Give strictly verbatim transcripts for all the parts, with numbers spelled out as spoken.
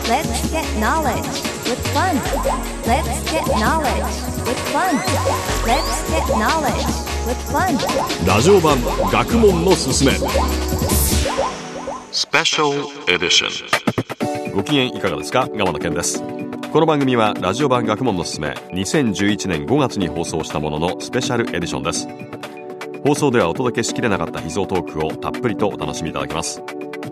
Let's get knowledge with fun. Let's get knowledge with fun. Let's get knowledge with fun. ラジオ版学問のすすめスペシャルエディション。ご機嫌いかがですか？蒲野健です。この番組はラジオ版学問のすすめにせんじゅういちねんごがつに放送したもののスペシャルエディションです。放送ではお届けしきれなかった秘蔵トークをたっぷりとお楽しみいただけます。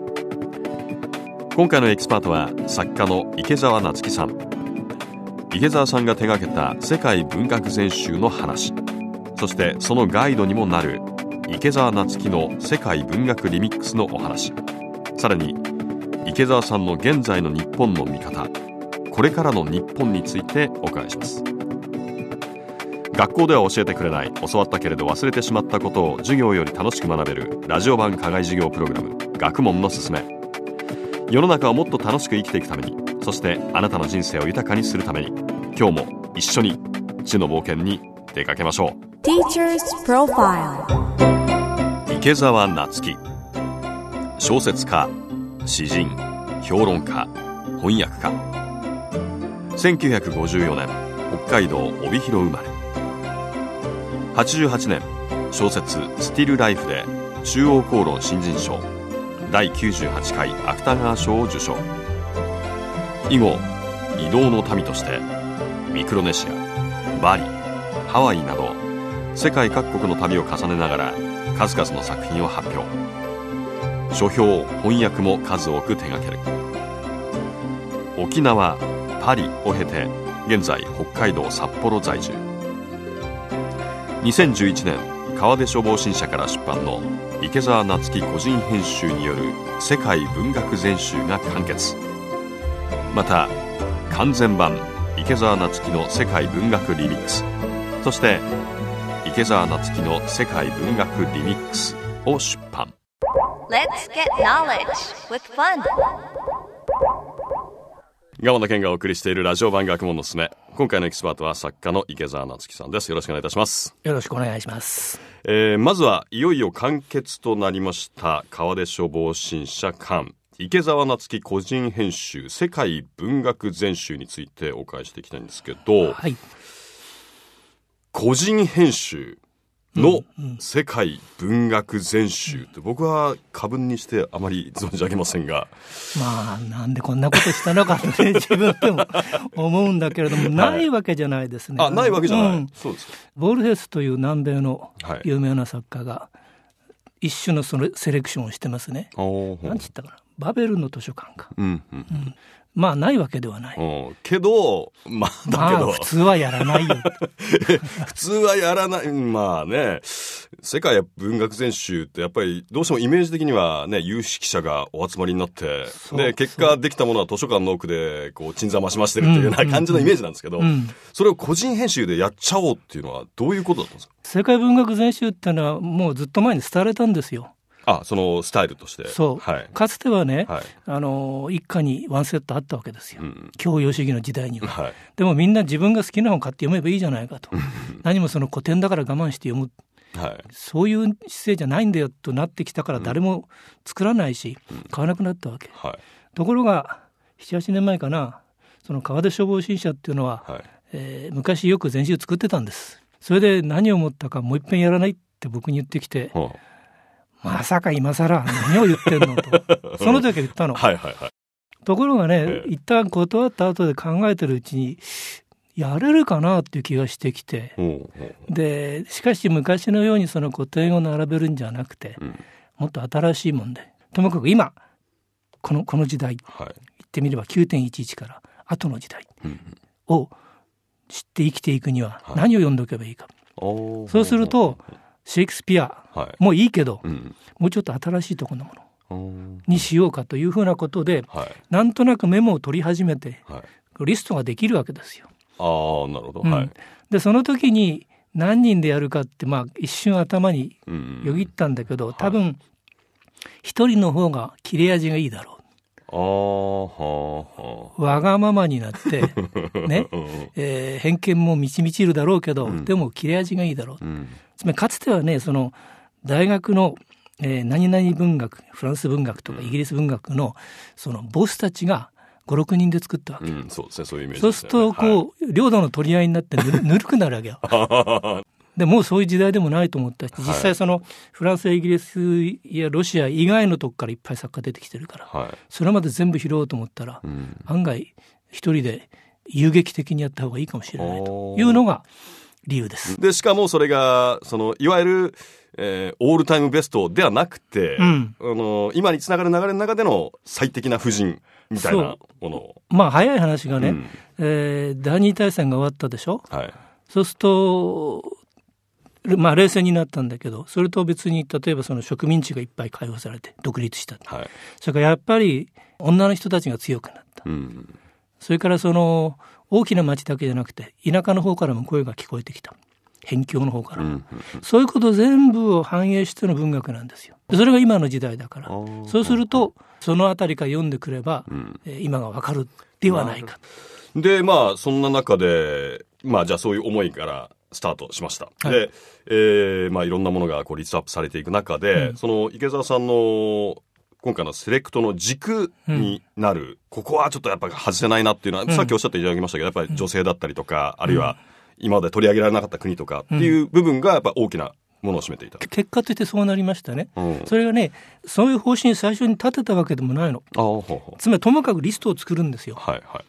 今回のエキスパートは作家の池澤夏樹さん。池澤さんが手掛けた世界文学全集の話、そしてそのガイドにもなる池澤夏樹の世界文学リミックスのお話、さらに池澤さんの現在の日本の見方、これからの日本についてお伺いします。学校では教えてくれない、教わったけれど忘れてしまったことを授業より楽しく学べるラジオ版課外授業プログラム、学問のすすめ。世の中をもっと楽しく生きていくために、そしてあなたの人生を豊かにするために、今日も一緒に知の冒険に出かけましょう。 Teacher's Profile。 池澤夏樹、小説家、詩人、評論家、翻訳家。せんきゅうひゃくごじゅうよねん北海道帯広生まれ。はちじゅうはちねん小説スティルライフで中央公論新人賞だいきゅうじゅうはちかい芥川賞を受賞。以後移動の民としてミクロネシア、バリ、ハワイなど世界各国の旅を重ねながら数々の作品を発表。書評、翻訳も数多く手掛ける。沖縄、パリを経て現在北海道札幌在住。にせんじゅういちねん川出書房新社から出版の池澤夏樹個人編集による世界文学全集が完結。また完全版池澤夏樹の世界文学リミックス、そして池澤夏樹の世界文学リミックスを出版。 Let's get knowledge with fun。 蒲野健がお送りしているラジオ版学問のすすめ。今回のエキスパートは作家の池澤夏樹さんです。よろしくお願いいたします。 よろしくお願いします。 えー、まずはいよいよ完結となりました川出書房新社刊池澤夏樹個人編集世界文学全集についてお伺いしていきたいんですけど、 はい、 個人編集の世界文学全集って僕は過分にしてあまり存じ上げませんが、 まあなんでこんなことしたのかって、ね、自分でも思うんだけれども、ないわけじゃないですね。 あ、ないわけじゃない、 うん、 そうですか。 ボルヘスという南米の有名な作家が一種のそのセレクションをしてますね。何て言ったかな、バベルの図書館か、うんうんうん、まあないわけではない、 うん、けどまあだけど、 まあ、普通はやらないよ普通はやらない。まあね、世界文学全集ってやっぱりどうしてもイメージ的にはね、有識者がお集まりになってで結果できたものは図書館の奥でこう鎮座増し増してるっていうような感じのイメージなんですけど、うんうんうん、それを個人編集でやっちゃおうっていうのはどういうことだったんですか？ 世界文学全集ってのはもうずっと前に廃れたんですよ。 あ、そのスタイルとして。 そう、はい、かつてはね、はい、あの一家にワンセットあったわけですよ、うん、教養主義の時代には、はい、でもみんな自分が好きな本買って読めばいいじゃないかと何もその古典だから我慢して読む、はい、そういう姿勢じゃないんだよとなってきたから誰も作らないし、うん、買わなくなったわけ、はい、ところがななはちねんまえかな、その川出書房新社っていうのは、はい、えー、昔よく全集作ってたんです。それで何を思ったか、もう一遍やらないって僕に言ってきて、はあ、まさか今更何を言ってんのとその時は言ったのはいはい、はい、ところがね、ええ、一旦断った後で考えてるうちにやれるかなっていう気がしてきて、うん、でしかし昔のようにその古典を並べるんじゃなくて、うん、もっと新しいもんで、ともかく今この、この時代、はい、言ってみれば きゅうてんいちいち から後の時代を知って生きていくには何を読んでおけばいいか、はい、そうするとシェイクスピアもいいけど、はい、うん、もうちょっと新しいところのものにしようかというふうなことで、はい、なんとなくメモを取り始めて、はい、リストができるわけですよ。 ああ、なるほど、うん、はい、 でその時に何人でやるかって、まあ、一瞬頭によぎったんだけど、うん、多分一、はい、人の方が切れ味がいいだろう。あははわがままになってね、えー、偏見も満ち満ちるだろうけど、うん、でも切れ味がいいだろう、うん、つまりかつてはね、その大学の、えー、何々文学、フランス文学とかイギリス文学のそのボスたちがご、ろくにんで作ったわけ、 うん、そうですね、そういうイメージそうですね。 するとこう、はい、領土の取り合いになってぬる、ぬるくなるわけよでもうそういう時代でもないと思ったし、実際そのフランスやイギリスやロシア以外のとこからいっぱい作家出てきてるから、はい、それまで全部拾おうと思ったら、うん、案外一人で遊撃的にやった方がいいかもしれないというのが理由です。 でしかもそれがそのいわゆる、えー、オールタイムベストではなくて、うん、あの今につながる流れの中での最適な布陣みたいなものを、 まあ早い話がね、うんえー、第二次大戦が終わったでしょ、はい、そうするとまあ、冷戦になったんだけど、それと別に例えばその植民地がいっぱい解放されて独立した、はい、それからやっぱり女の人たちが強くなった、うん、それからその大きな町だけじゃなくて田舎の方からも声が聞こえてきた、辺境の方から、うんうんうん、そういうこと全部を反映しての文学なんですよ。それが今の時代だから、そうするとそのあたりから読んでくれば、うんえー、今がわかるではないか。 でまあそんな中でまあじゃあそういう思いからスタートしました、はい、で、えーまあ、いろんなものがこうリストアップされていく中で、うん、その池澤さんの今回のセレクトの軸になる、うん、ここはちょっとやっぱり外せないなっていうのは、うん、さっきおっしゃっていただきましたけどやっぱり女性だったりとか、うん、あるいは今まで取り上げられなかった国とかっていう部分がやっぱ大きなものを占めていた、うん、 結果としてそうなりましたね、うん、それがねそういう方針最初に立てたわけでもないの。あほうほうつまりともかくリストを作るんですよ、はいはい、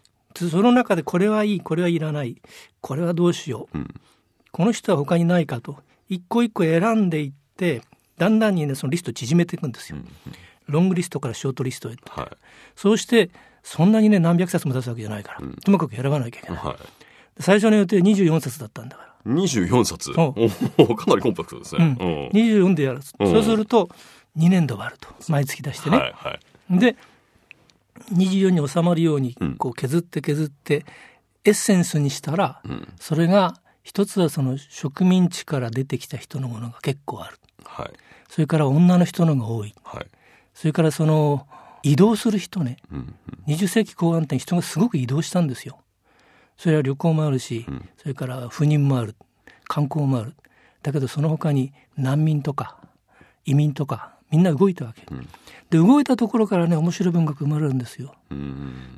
その中でこれはいいこれはいらないこれはどうしよう、うんこの人は他にないかと一個一個選んでいってだんだんにねそのリストを縮めていくんですよ、うんうん、ロングリストからショートリストへ、はい、そうしてそんなにね何百冊も出すわけじゃないから、うん、ともかく選ばなきゃいけない、はい、最初の予定にじゅうよんさつだったんだからにじゅうよんさつおおかなりコンパクトですね、 うん、にじゅうよんでやる、うん、そうするとにねんで終わると毎月出してね、はいはい、でにじゅうよんに収まるようにこう削って削ってエッセンスにしたら、うん、それが一つはその植民地から出てきた人のものが結構ある、はい、それから女の人のが多い、はい、それからその移動する人ね、うんうん、にじゅっせいき後半って人がすごく移動したんですよ。それは旅行もあるし、うん、それから赴任もある観光もある。だけどその他に難民とか移民とかみんな動いたわけ、うん、で動いたところからね面白い文学生まれるんですよ、うん、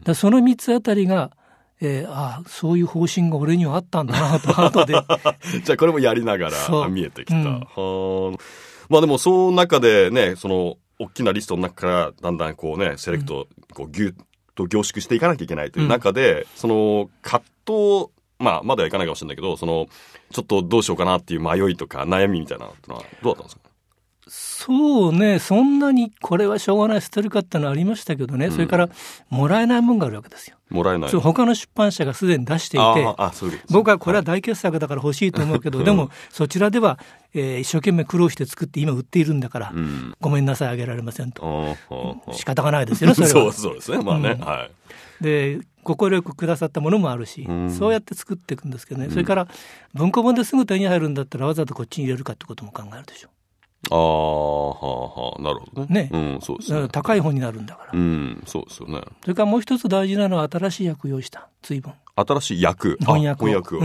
だそのみっつあたりがえー、ああそういう方針が俺にはあったんだなと後でじゃあこれもやりながら見えてきた、うん、はまあでもその中でねその大きなリストの中からだんだんこうねセレクトこうギュッと凝縮していかなきゃいけないという中で、うん、その葛藤まあまだはいかないかもしれないけどそのちょっとどうしようかなっていう迷いとか悩みみたいなのはどうだったんですか？ そうねそんなにこれはしょうがない捨てるかってのはありましたけどね、うん、それからもらえないもんがあるわけですよ。 もらえない。 そう他の出版社がすでに出していてああそうです、僕はこれは大傑作だから欲しいと思うけど、はい、でもそちらでは、えー、一生懸命苦労して作って今売っているんだから、うん、ごめんなさいあげられませんと仕方がないですよねそれはそうそうですねまあね、うんはい、 でご協力くださったものもあるし、うん、そうやって作っていくんですけどね、うん、それから文庫本ですぐ手に入るんだったらわざとこっちに入れるかってことも考えるでしょ。 ああ、はあはあ、なるほどね。ね、うん、そうですね。 高い本になるんだから。 うん、そうですよね。 それからもう一つ大事なのは新しい訳を用意した、随分。 新しい訳。 翻訳を。 翻訳を。うん、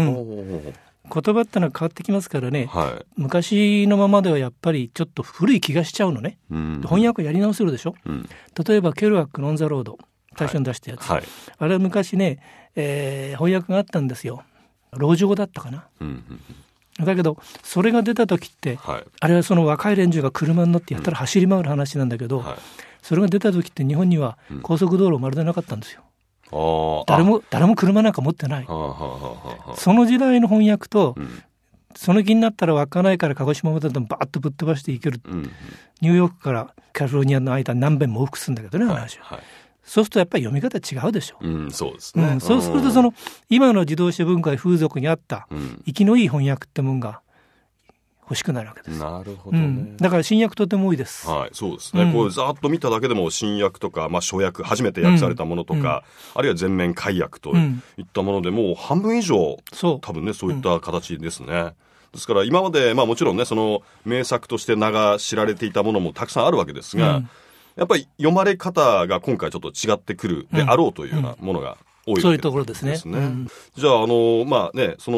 言葉ってのは変わってきますからね、はい、昔のままではやっぱりちょっと古い気がしちゃうのね。うん、翻訳をやり直せるでしょ。うん、例えばケルアックのオンザロード、最初に出したやつ。はいはい、あれは昔ね、えー、翻訳があったんですよ。籠城だったかな。うんうんだけどそれが出た時って、はい、あれはその若い連中が車に乗ってやったら走り回る話なんだけど、うんはい、それが出た時って日本には高速道路まるでなかったんですよ、うん、誰も誰も車なんか持ってない。その時代の翻訳と、うん、その気になったら湧かないから鹿児島までバーッとぶっ飛ばしていける、うん、ニューヨークからカリフォルニアの間何遍も往復するんだけどね、話は、はいはいそうするとやっぱり読み方違うでしょ、うんそうですねうん、そうするとその今の自動車文化や風俗にあった生きのいい翻訳ってもんが欲しくなるわけです。 なるほどね、うん、 だから新訳とても多いです、 はい、そうですね、うん、こうざーっと見ただけでも新訳とか、まあ、初訳初めて訳されたものとか、うん、あるいは全面改訳といったものでもう半分以上、うん、多分ねそういった形ですね、うんですから今まで、まあ、もちろんねその名作として名が知られていたものもたくさんあるわけですが、うんやっぱり読まれ方が今回ちょっと違ってくるであろうというようなものが多いわけですね。 そういうところですね。うん、 じゃあ、あの、まあね、その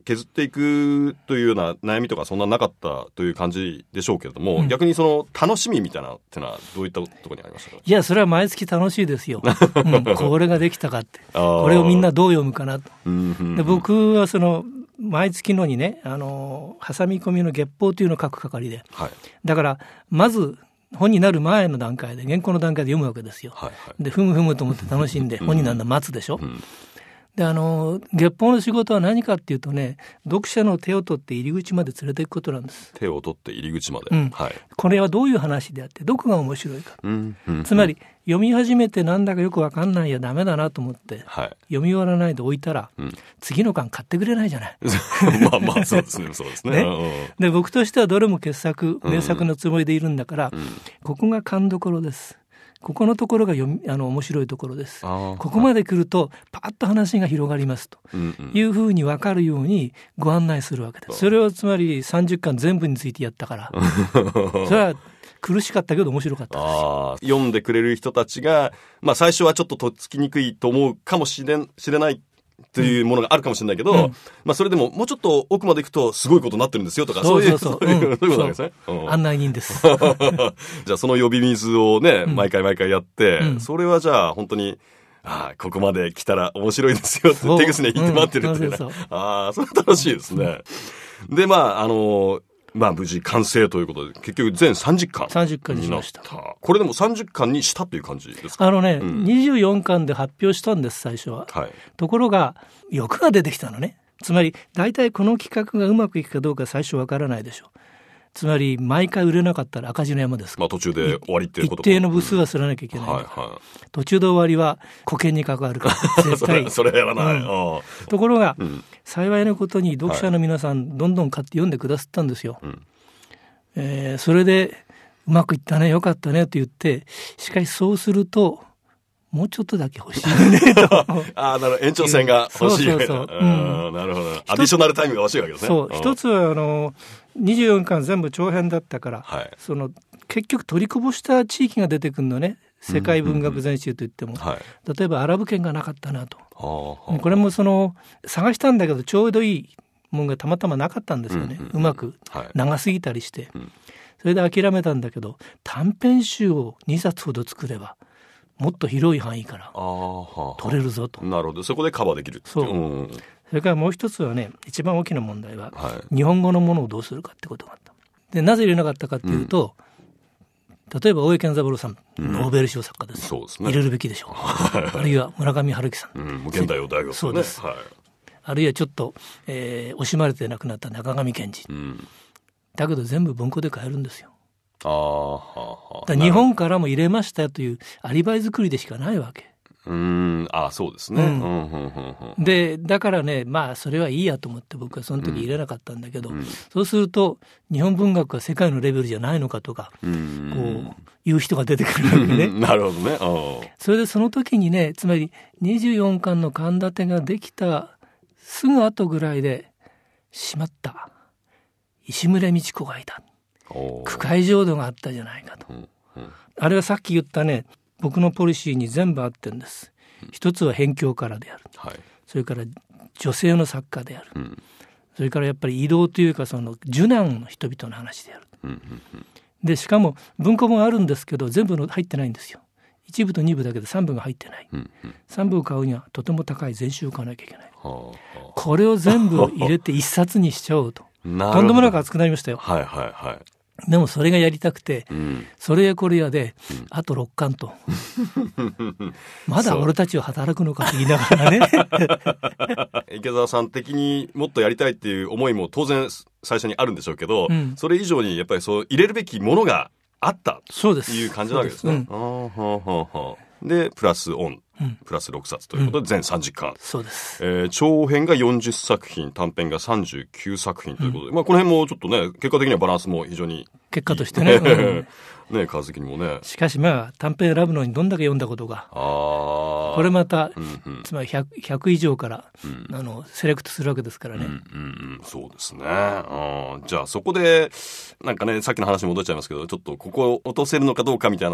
削っていくというような悩みとかそんななかったという感じでしょうけれども、うん、逆にその楽しみみたいなってのはどういったところにありましたか？ いや、それは毎月楽しいですよ、うん、これができたかってこれをみんなどう読むかなと、で僕はその毎月のにね、あの挟み込みの月報というのを書く係で、はい、だからまず本になる前の段階で原稿の段階で読むわけですよ、はいはい、でふむふむと思って楽しんで本になるの待つでしょ、うん、であの月報の仕事は何かっていうとね、読者の手を取って入り口まで連れていくことなんです。 手を取って入り口まで、 うんはい、 これはどういう話であってどこが面白いか、うんうんうん、つまり読み始めてなんだかよく分かんないやダメだなと思って、はい、読み終わらないで置いたら、うん、次の巻買ってくれないじゃないまあまあそうですねそうですね、 ねで僕としてはどれも傑作名作のつもりでいるんだから、うん、ここが勘どころです。ここのところが読みあの面白いところです。ここまで来るとパッと話が広がりますというふうに分かるようにご案内するわけです。それをつまりさんじゅっかん全部についてやったからそれは苦しかったけど面白かったです。 あ読んでくれる人たちが、まあ、最初はちょっととっつきにくいと思うかもしれん、しれないというものがあるかもしれないけど、うんまあ、それでももうちょっと奥まで行くとすごいことになってるんですよとか、そういうそういうことなんですね、うん、 案内人ですじゃあその呼び水をね、うん、毎回毎回やって、うん、それはじゃあ本当にあここまで来たら面白いですよって手ぐすね言って待ってるっていうね、うん、そうそうそうあそれは楽しいですねでまああのまあ無事完成ということで結局全さんじゅっかんさんじゅっかんにしました。 これでもさんじゅっかんにしたという感じですか？ あのね、うん、にじゅうよんかんで発表したんです最初は、はい、ところが欲が出てきたのね。つまり大体この企画がうまくいくかどうか最初わからないでしょ。つまり毎回売れなかったら赤字の山です。 まあ途中で終わりっていうこと一定の部数はすらなきゃいけない、うんはいはい、途中で終わりは保険に関わるから絶対それ, それやらない、うん、 ところが、うん、幸いなことに読者の皆さんどんどん買って読んでくださったんですよ、うんえー、それでうまくいったねよかったねと言って、しかしそうするともうちょっとだけ欲しいねとああなるほど延長線が欲しい、うん、そうそうそう、うん、なるほどアディショナルタイムが欲しいわけですね。 そう一つはあのにじゅうよんかん全部長編だったから、はい、その結局取りこぼした地域が出てくるのね。世界文学全集といっても、うんうんうんはい、例えばアラブ圏がなかったなと、はあ、これもその探したんだけどちょうどいいものがたまたまなかったんですよね、うんうん、うまく長すぎたりして、はい、それで諦めたんだけど短編集をにさつほど作ればもっと広い範囲から取れるぞと。 なるほどそこでカバーできる。 そう、うん、それからもう一つはね一番大きな問題は、はい、日本語のものをどうするかってことがあった。でなぜ入れなかったかっていうと、うん、例えば大江健三郎さん、うん、ノーベル賞作家です、そうですね、入れるべきでしょうあるいは村上春樹さん、うん、 現代を大学、ね、 そうです、はい、あるいはちょっと、えー、惜しまれて亡くなった中上健二、うん、だけど全部文庫で買えるんですよ。あははだ日本からも入れましたというアリバイ作りでしかないわけ。 うーんあそうですね、うんうんうんうん、 でだからねまあそれはいいやと思って僕はその時入れなかったんだけど、うん、そうすると日本文学は世界のレベルじゃないのかとか、うん、こう言う人が出てくるわけねなるほどね。 それでその時にねつまりにじゅうよんかんの巻立てができたすぐ後ぐらいでしまった石村美智子がいた句会浄土があったじゃないかと、うんうん、あれはさっき言ったね僕のポリシーに全部合ってるんです、うん、一つは辺境からである、はい、それから女性の作家である、うん、それからやっぱり移動というかその受難の人々の話である、うんうんうん、でしかも文庫本あるんですけど全部の入ってないんですよ。一部と二部だけで三部が入ってない、うんうん、三部を買うにはとても高い全集を買わなきゃいけない、はあはあ、これを全部入れて一冊にしちゃおうととんでもなく熱くなりましたよ、 はいはいはい、 でもそれがやりたくて、うん、それやこれやで、うん、あとろっかんとまだ俺たちは働くのかと言いながらね池澤さん的にもっとやりたいっていう思いも当然最初にあるんでしょうけど、うん、それ以上にやっぱりそう入れるべきものがあったという感じなわけですね。でプラスオン、うん、プラスろくさつということで全さんじゅっかん、うん、そうです、えー、長編がよんじゅっさく品短編がさんじゅうきゅうさく品ということで、うんまあ、この辺もちょっとね結果的にはバランスも非常にいい結果としてね、うんね数的にもね。 しかしまあ短編選ぶのにどんだけ読んだことがあこれまた、うんうん、つまり ひゃく, ひゃく以上から、うん、あのセレクトするわけですからね、うんうんうん、そうですね。あじゃあそこでなんかねさっきの話に戻っちゃいますけどちょっとここを落とせるのかどうかみたいな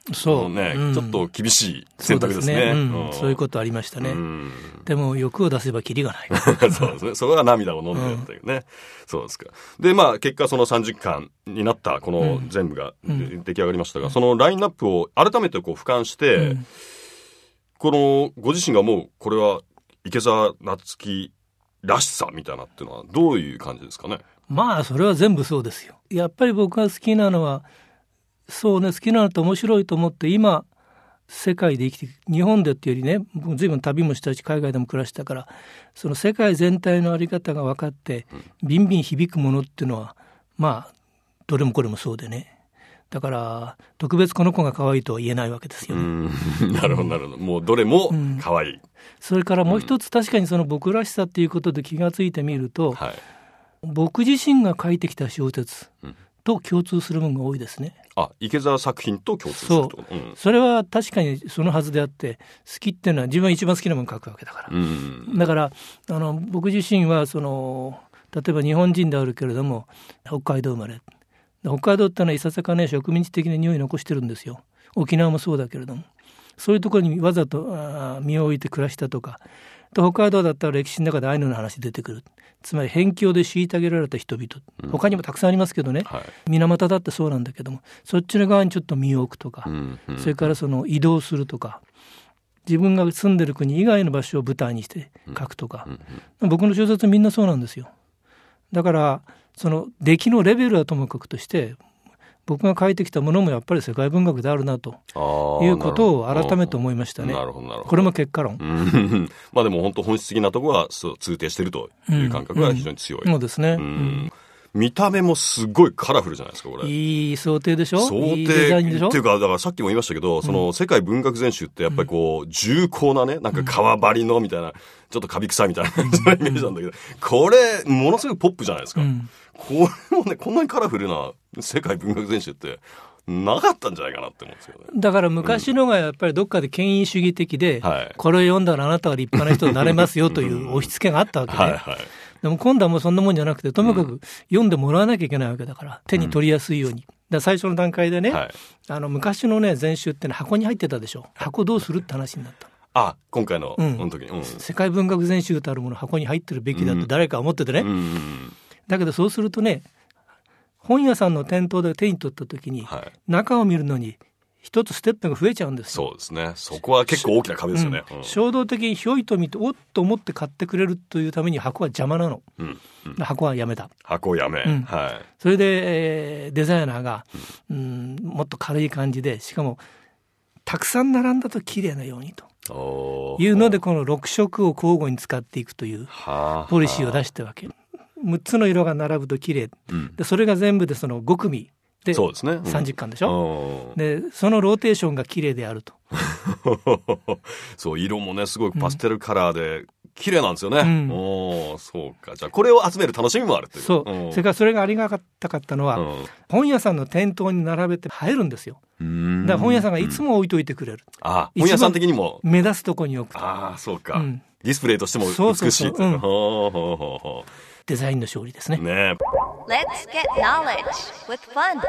そう、 ね、 うん、 ちょっと厳しい選択ですね。 そうですね、 うんうん、そういうことありましたね、うん、でも欲を出せばキリがないそうですね、それは涙を飲んでるっていうね、うん、そうですか。でまあ結果そのさんじゅっかんになったこの全部が出来上がりましたが、うん、そのラインナップを改めてこう俯瞰して、うん、このご自身が思うこれは池澤夏樹らしさみたいなっていうのはどういう感じですかね。 まあそれは全部そうですよ。やっぱり僕が好きなのはそうね、好きなのと面白いと思って今世界で生きていく、日本でっていうよりね、僕随分旅もしたし海外でも暮らしたから、その世界全体の在り方が分かってビンビン響くものっていうのはまあどれもこれもそうでね、だから特別この子が可愛いとは言えないわけですよね。 うんなるほどなるほど、もうどれも可愛い、うん、 それからもう一つ、確かにその僕らしさっていうことで気がついてみると、はい、僕自身が書いてきた小説と共通するものが多いですね。 あ、池澤作品と共通すると、 そう、うん、それは確かにそのはずであって、好きっていうのは自分が一番好きなものを書くわけだから、うん、だからあの僕自身はその例えば日本人であるけれども北海道生まれ、北海道ってのはいささかね植民地的な匂い残してるんですよ。沖縄もそうだけれども、そういうところにわざと身を置いて暮らしたとか、と北海道だったら歴史の中でアイヌの話出てくる、つまり辺境で虐げられた人々、他にもたくさんありますけどね、はい、水俣だってそうなんだけども、そっちの側にちょっと身を置くとか、うんうん、それからその移動するとか、自分が住んでる国以外の場所を舞台にして書くとか、うんうん、僕の小説みんなそうなんですよ。だからその出来のレベルはともかくとして、僕が書いてきたものもやっぱり世界文学であるなということを改めて思いましたね。なるほどなるほど。これも結果論。 うんまあでも本当本質的なところはそう通底しているという感覚が非常に強い。 うんうん、そうですね。うんうん見た目もすごいカラフルじゃないですかこれ。 いい想定でしょ。 想定いいデザインでしょ。 っていうかだからさっきも言いましたけど、うん、その世界文学全集ってやっぱりこう、うん、重厚なねなんか革張りのみたいなちょっとカビ臭いみたいな感じのイメージなんだけど、これものすごいポップじゃないですか。うん、これもねこんなにカラフルな世界文学全集ってなかったんじゃないかなって思うんですよね。 だから昔のがやっぱりどっかで権威主義的で、うん、これを読んだらあなたは立派な人になれますよという押し付けがあったわけで、はいはい、でも今度はもうそんなもんじゃなくて、ともかく読んでもらわなきゃいけないわけだから、手に取りやすいように、だ最初の段階でね、はい、あの昔のね全集ってのは箱に入ってたでしょ。箱どうするって話になったの。 あ、今回の、うん、の時に、うん、 世界文学全集とあるもの箱に入ってるべきだって誰か思っててね、うんうんうん、だけどそうするとね、本屋さんの店頭で手に取った時に、はい、中を見るのに一つステップが増えちゃうんですよ。 そうですね。そこは結構大きな壁ですよね。 うんうん、衝動的にひょいと見ておっと思って買ってくれるというために箱は邪魔なの、うんうん、箱はやめた。 箱をやめ、うんはい、 それで、えー、デザイナーが、うん、もっと軽い感じで、しかもたくさん並んだと綺麗なようにというので、このろく色を交互に使っていくというポリシーを出したわけ。むっつの色が並ぶと綺麗、うん、でそれが全部でそのご組でさんじゅっかんでしょ。でそのローテーションが綺麗であるとそう色もねすごいパステルカラーで綺麗なんですよね、うん、おそうか。じゃあこれを集める楽しみもあるという。 そう、うん、それからそれがありがたかったのは、うん、本屋さんの店頭に並べて映えるんですよ。だから本屋さんがいつも置いといてくれる、うん、 あ本屋さん的にも目立つとこに置くと。 あそうか、うん、ディスプレイとしても美しいという。そうそうそう、うん、ほうほうほうほうデザインの勝利ですね。 ね。 Let's get knowledge with fun。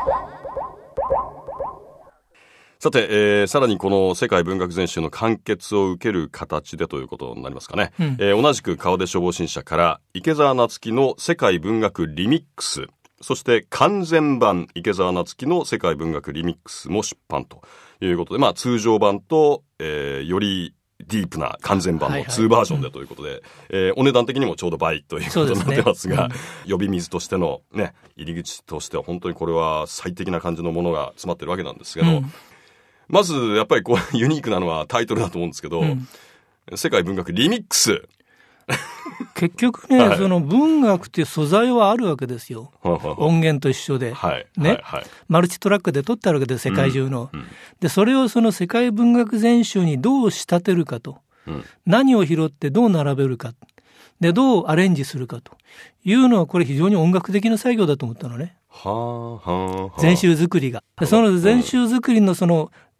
さて、えー、さらにこの世界文学全集の完結を受ける形でということになりますかね、うんえー、同じく川出消防新社から池澤夏樹の世界文学リミックス、そして完全版池澤夏樹の世界文学リミックスも出版ということで、まあ、通常版と、えー、よりディープな完全版のにバージョンでということで、はいはいうんえー、お値段的にもちょうど倍ということになってますが、ねうん、呼び水としての、ね、入り口としては本当にこれは最適な感じのものが詰まってるわけなんですけど、うん、まずやっぱりこうユニークなのはタイトルだと思うんですけど、うん、世界文学リミックス結局ね、はい、その文学って素材はあるわけですよ音源と一緒で、はいねはいはい、マルチトラックで撮ってあるわけです世界中の、うんうん、でそれをその世界文学全集にどう仕立てるかと、うん、何を拾ってどう並べるかでどうアレンジするかというのはこれ非常に音楽的な作業だと思ったのね。はあはあはあ、全集作りがその全集作りのその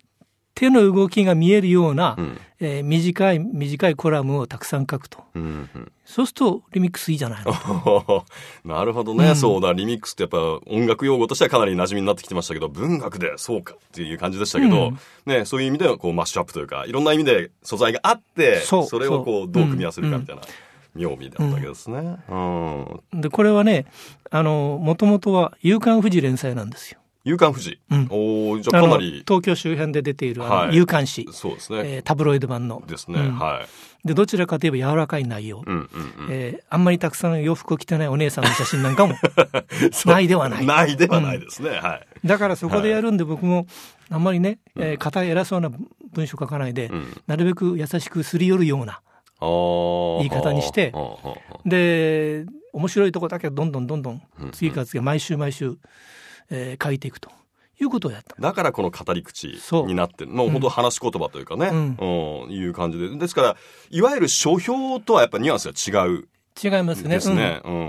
手の動きが見えるような、うんえー、短い短いコラムをたくさん書くと、うんうん、そうするとリミックスいいじゃないのなるほどね、うん、そうだリミックスってやっぱ音楽用語としてはかなり馴染みになってきてましたけど、文学でそうかっていう感じでしたけど、うんね、そういう意味ではこうマッシュアップというかいろんな意味で素材があって そ, それをこうどう組み合わせるかみたいな、うん、妙味だったわけですね、うんうん、でこれはねあのもともとは夕刊富士連載なんですよ。 夕刊富士、うん、おじゃあかなり東京周辺で出ているあの夕刊誌、 そうですね、 えー、タブロイド版のですね、うん、はい。 でどちらかといえば柔らかい内容、うんうんうんえー、あんまりたくさん洋服を着てないお姉さんの写真なんかもないではないないではないですね、うんはい、 だからそこでやるんで、僕もあんまりね、えー、硬い偉そうな文章書かないで、うん、なるべく優しくすり寄るような言い方にして、で面白いとこだけどんどんどんどん次から次毎週毎週えー、書いていくということをやった。 だからこの語り口になってる、もう本当話し言葉というかね、うんうん、いう感じで、ですからいわゆる書評とはやっぱニュアンスが違う。 違いますね。 ですね、 うんうん、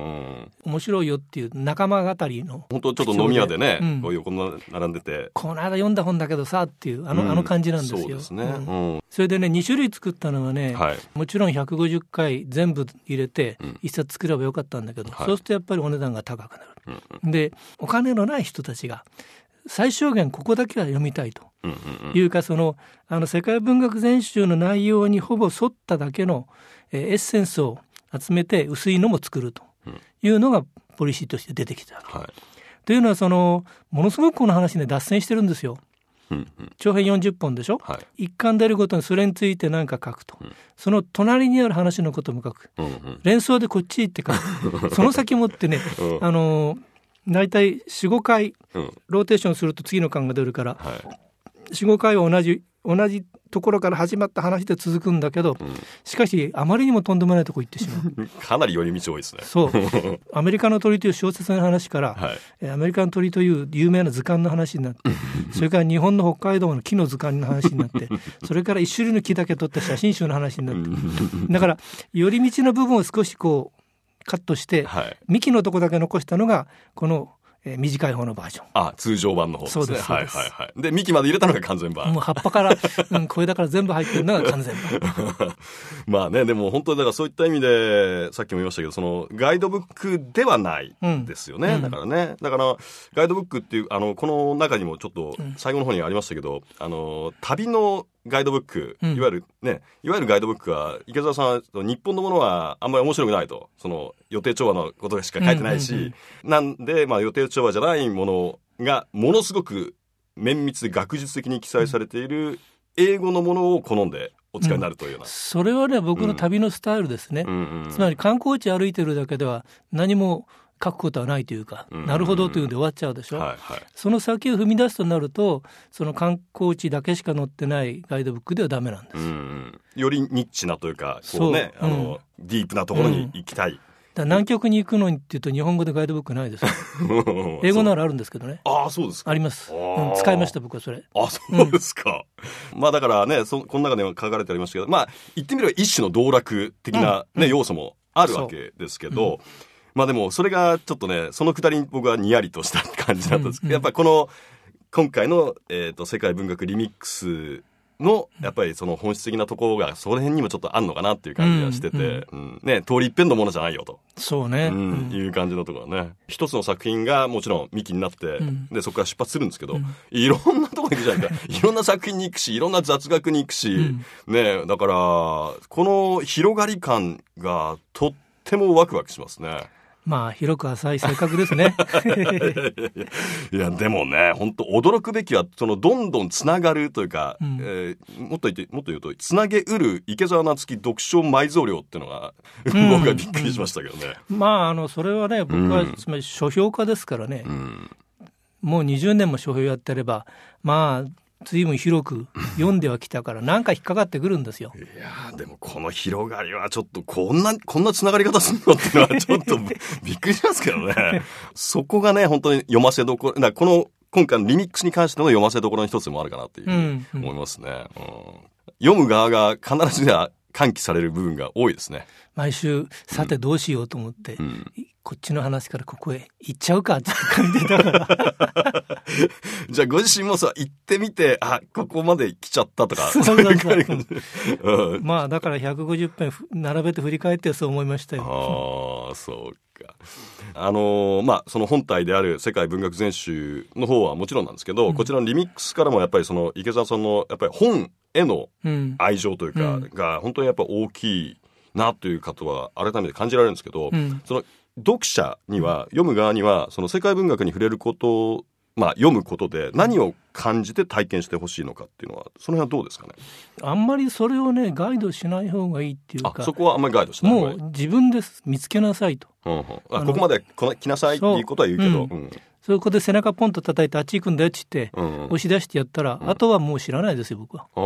面白いよっていう仲間語りの本当ちょっと飲み屋でね、うん、こう横に並んでてこの間読んだ本だけどさっていうあの、うん、あの感じなんですよ。 そうですね、うんうん、それでねに種類作ったのはね、はい、もちろんひゃくごじゅっかい全部入れていっさつ作ればよかったんだけど、うん、そうするとやっぱりお値段が高くなる、はい、でお金のない人たちが最小限ここだけは読みたいというか、そのあの世界文学全集の内容にほぼ沿っただけの、えー、エッセンスを集めて薄いのも作るというのがポリシーとして出てきたわけ、はい、というのはそのものすごくこの話ね脱線してるんですよ、うんうん、長編よんじゅっぽんでしょ、はい、一巻出るごとにそれについて何か書くと、うん、その隣にある話のことも書く、うんうん、連想でこっち行って書くその先もってね、うん、あの大体 よん,ご 回ローテーションすると次の巻が出るから、はい、よん,ご 回は同じ同じところから始まった話で続くんだけど、うん、しかしあまりにもとんでもないとこ行ってしまうかなり寄り道多いですね。 そうアメリカの鳥という小説の話から、はい、アメリカの鳥という有名な図鑑の話になってそれから日本の北海道の木の図鑑の話になってそれから一種類の木だけ撮った写真集の話になってだから寄り道の部分を少しこうカットして、はい、幹のとこだけ残したのがこのえー、短い方のバージョン。 あ、通常版の方ですね。 そうです。 はいはいはい。で、幹まで入れたのが完全版。 もう葉っぱから、うん、小枝から全部入ってるのが完全版。 まあね、でも本当にだからそういった意味で、さっきも言いましたけど、そのガイドブックではないですよね。うん、だからね、だからガイドブックっていう、あの、この中にもちょっと最後の方にありましたけど、うん、あの、旅のガイドブック、いわゆるね、いわゆるガイドブックは池澤さんは日本のものはあんまり面白くないと、その予定調和のことしか書いてないし、うんうんうん、なんでまあ予定調和じゃないものがものすごく綿密で学術的に記載されている英語のものを好んでお使いになるというような、うん、 それはね僕の旅のスタイルですね、うんうんうん、つまり観光地歩いてるだけでは何も書くことはないというか、うんうんうん、なるほどというので終わっちゃうでしょ、はいはい、その先を踏み出すとなるとその観光地だけしか載ってないガイドブックではダメなんです、うんうん、 よりニッチなというかこう、ね、あのうん、ディープなところに行きたい、うん、 だ南極に行くのにっていうと日本語でガイドブックないです英語ならあるんですけどね。 ああそうですか。 あります、うん、使いました僕はそれ。 あそうですか、うん、まあだからねそこの中では書かれてありましたけど、まあ言ってみれば一種の道楽的な、ねうん、要素もあるわけですけど、まあでもそれがちょっとねそのくだりに僕はにやりとした感じだったんですけど、うんうん、やっぱりこの今回の、えーと、世界文学リミックスのやっぱりその本質的なところがその辺にもちょっとあんのかなっていう感じがしてて、うんうんうん、ね通り一遍のものじゃないよとそうね、 うんうん、いう感じのところね一つの作品がもちろん幹になって、うん、でそこから出発するんですけど、うん、いろんなところに行くじゃないかいろんな作品に行くしいろんな雑学に行くし、うん、ねだからこの広がり感がとってもワクワクしますね。 まあ広く浅い性格ですねいやでもね本当驚くべきはそのどんどんつながるというか、うんえー、もっと言ってもっと言うとつなげうる池澤夏樹読書埋蔵量っていうのが、うん、僕はびっくりしましたけどね、 うん、まああのそれはね僕は、うん、つまり書評家ですからね、うん、もうにじゅうねんも書評やってればまあ随分広く読んではきたからなんか引っかかってくるんですよ。 いやでもこの広がりはちょっとこんなこんなつながり方するのっていうのはちょっとびっくりしますけどねそこがね本当に読ませどころだこの今回のリミックスに関しての読ませどころの一つでもあるかなっていうふうに思いますね、うんうんうん、読む側が必ずは喚起される部分が多いですね。 毎週さてどうしようと思って、うん、こっちの話からここへ行っちゃうかって感じだからじゃあご自身もさ行ってみて、あここまで来ちゃったとかそうそうそう、うん、まあだからひゃくごじゅっぺん並べて振り返ってそう思いましたよ。 ああそうか。あのー、まあその本体である世界文学全集の方はもちろんなんですけど、うん、こちらのリミックスからもやっぱりその池澤さんのやっぱり本への愛情というかが本当にやっぱ大きいなという方は改めて感じられるんですけど、うん、その読者には、読む側にはその世界文学に触れることまあ、読むことで何を感じて体験してほしいのかっていうのはその辺はどうですかね。 あんまりそれをねガイドしない方がいいっていうか、 あそこはあんまりガイドしない方がいい。 もう自分で見つけなさいと、 うんうん、あここまで来なさいっていうことは言うけど、うんうん、 そこで背中ポンと叩いてあっち行くんだよって言って、うん、押し出してやったら、うん、あとはもう知らないですよ僕は、うん、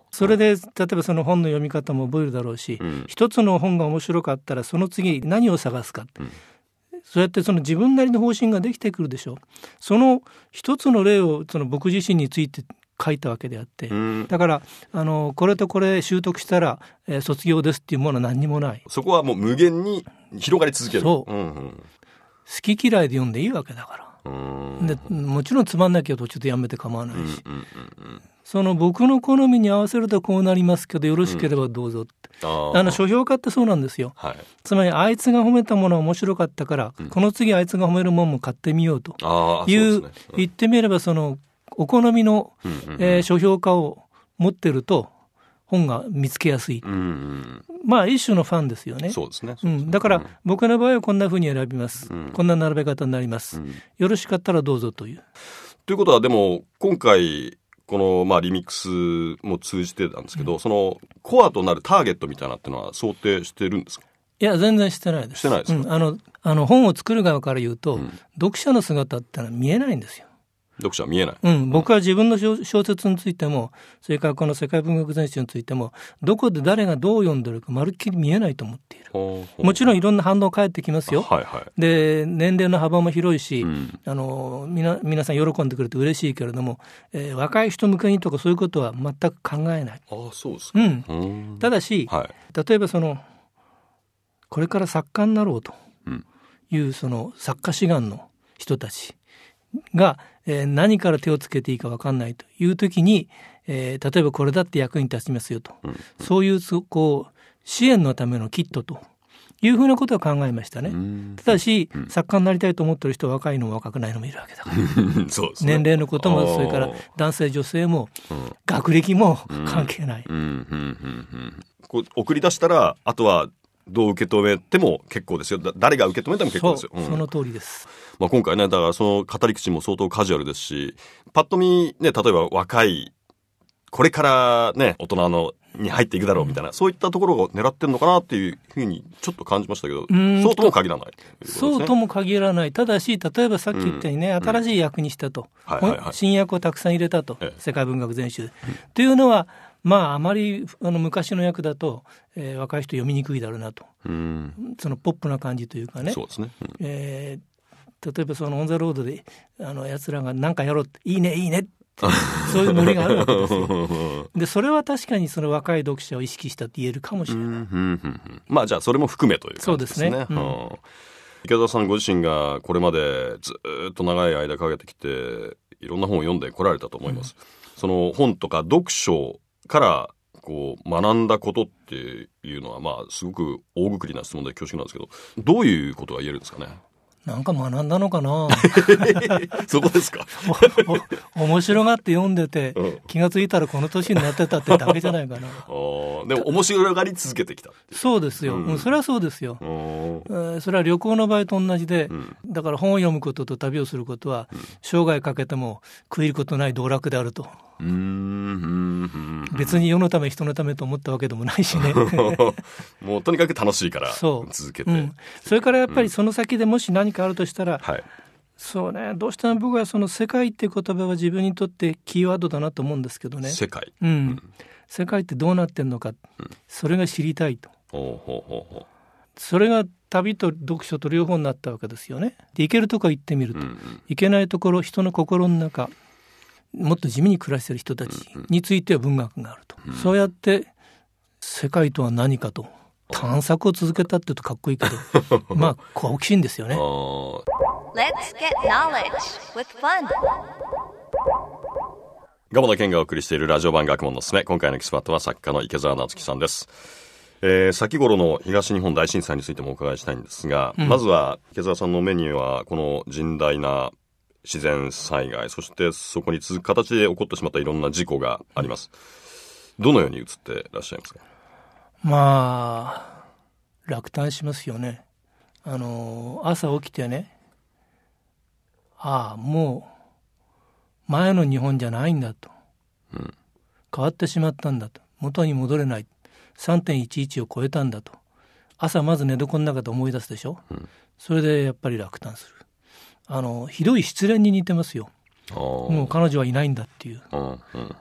それで例えばその本の読み方も覚えるだろうし、うん、一つの本が面白かったらその次何を探すか、うん、そうやってその自分なりの方針ができてくるでしょう。その一つの例をその僕自身について書いたわけであって、うん、だからあのこれとこれ習得したら、えー、卒業ですっていうものは何にもない。 そこはもう無限に広がり続ける。そう、うんうん、 好き嫌いで読んでいいわけだから、うんでもちろんつまんなきゃ途中でやめて構わないし、うんうんうんうん、その僕の好みに合わせるとこうなりますけどよろしければどうぞって、うん、あ, あの書評家ってそうなんですよ、はい、つまりあいつが褒めたものは面白かったから、うん、この次あいつが褒めるものも買ってみようという、ねうん、言ってみればそのお好みの、うんうんうんえー、書評家を持ってると本が見つけやすい、うんうん、まあ一種のファンですよね。 そうですね、 うん、だから僕の場合はこんな風に選びます、うん、こんな並べ方になります、うん、よろしかったらどうぞという。 ということはでも今回このまあリミックスも通じてなんですけど、うん、そのコアとなるターゲットみたいなっていうのは想定してるんですか。 いや全然してないです。 してないですか、 うん、あのあの本を作る側から言うと、うん、読者の姿ってのは見えないんですよ。 読者は見えない、 うん、僕は自分の小説についてもそれからこの世界文学全集についてもどこで誰がどう読んでるかまるっきり見えないと思っている。もちろんいろんな反応返ってきますよ、はいはい、で年齢の幅も広いし、うん、あのみな皆さん喜んでくれて嬉しいけれども、えー、若い人向けにとかそういうことは全く考えない。 あそうですか、 うん、ただし、はい、例えばそのこれから作家になろうというその作家志願の人たちが、えー、何から手をつけていいか分かんないという時に、えー、例えばこれだって役に立ちますよと、うんうん、そういうこう支援のためのキットというふうなことを考えましたね。ただし、うん、作家になりたいと思っている人は若いのも若くないのもいるわけだからそうですね、 年齢のこともそれから男性女性も、うん、学歴も関係ない、うんうんうんうん、 こう送り出したらあとはどう受け止めても結構ですよ。誰が受け止めても結構ですよ。 そう、うん、その通りです。 まあ、今回ねだからその語り口も相当カジュアルですしパッと見ね例えば若いこれからね大人のに入っていくだろうみたいな、うん、そういったところを狙ってるのかなっていうふうにちょっと感じましたけどそうとも限らない、ね、 そうとも限らない。ただし例えばさっき言ったようにね、うん、新しい役にしたと、うんはいはいはい、新役をたくさん入れたと、ええ、世界文学全集で、うん、というのはまああまりあの昔の役だと、えー、若い人読みにくいだろうなと、うん、そのポップな感じというかね。 そうですね、うんえー、例えばそのオンザロードであのやつらが何かやろうっていいねいいねってそういうノリがあるわけですよ。でそれは確かにその若い読者を意識したって言えるかもしれない、うんうんうん、 まあじゃあそれも含めという感じですね。そうですね、うん、池田さんご自身がこれまでずっと長い間かけてきていろんな本を読んでこられたと思います、うん、その本とか読書からこう学んだことっていうのはまあすごく大括りな質問で恐縮なんですけどどういうことが言えるんですかね。 なんか学んだのかなそこですかおお面白がって読んでて、うん、気がついたらこの年になってたってだけじゃないかなあでも面白がり続けてきたそうですよ、うん、それはそうですよ、えー、それは旅行の場合と同じで、うん、だから本を読むことと旅をすることは、うん、生涯かけても悔いることない道楽であると。うーん別に世のため人のためと思ったわけでもないしねもうとにかく楽しいから続けて そ,、うん、 それからやっぱりその先でもし何かあるとしたら、うんはい、そうねどうしても僕はその世界っていう言葉は自分にとってキーワードだなと思うんですけどね。 世界、 うんうん、世界ってどうなってんのか、うん、それが知りたいと。ほうほうほうほうそれが旅と読書と両方になったわけですよね。で行けるところ行ってみると、うんうん、行けないところ人の心の中もっと地味に暮らしている人たちについては文学があると、うん、そうやって世界とは何かと探索を続けたって言うとかっこいいけどまあ好奇心ですよね。 Let's get knowledge with fun。 ガモの健がお送りしているラジオ版学問のすすめ、今回のエキスパートは作家の池澤夏樹さんです。えー、先頃の東日本大震災についてもお伺いしたいんですが、うん、まずは池澤さんの目にはこの甚大な自然災害、そしてそこに続く形で起こってしまったいろんな事故があります。どのように映っていらっしゃいますか？ まあ落胆しますよね。あの朝起きてね、ああもう前の日本じゃないんだと、うん、変わってしまったんだと、元に戻れない、 さんてんいちいち を超えたんだと朝まず寝床の中で思い出すでしょ、うん、それでやっぱり落胆する。あのひどい失恋に似てますよ。もう彼女はいないんだっていう、うんうん、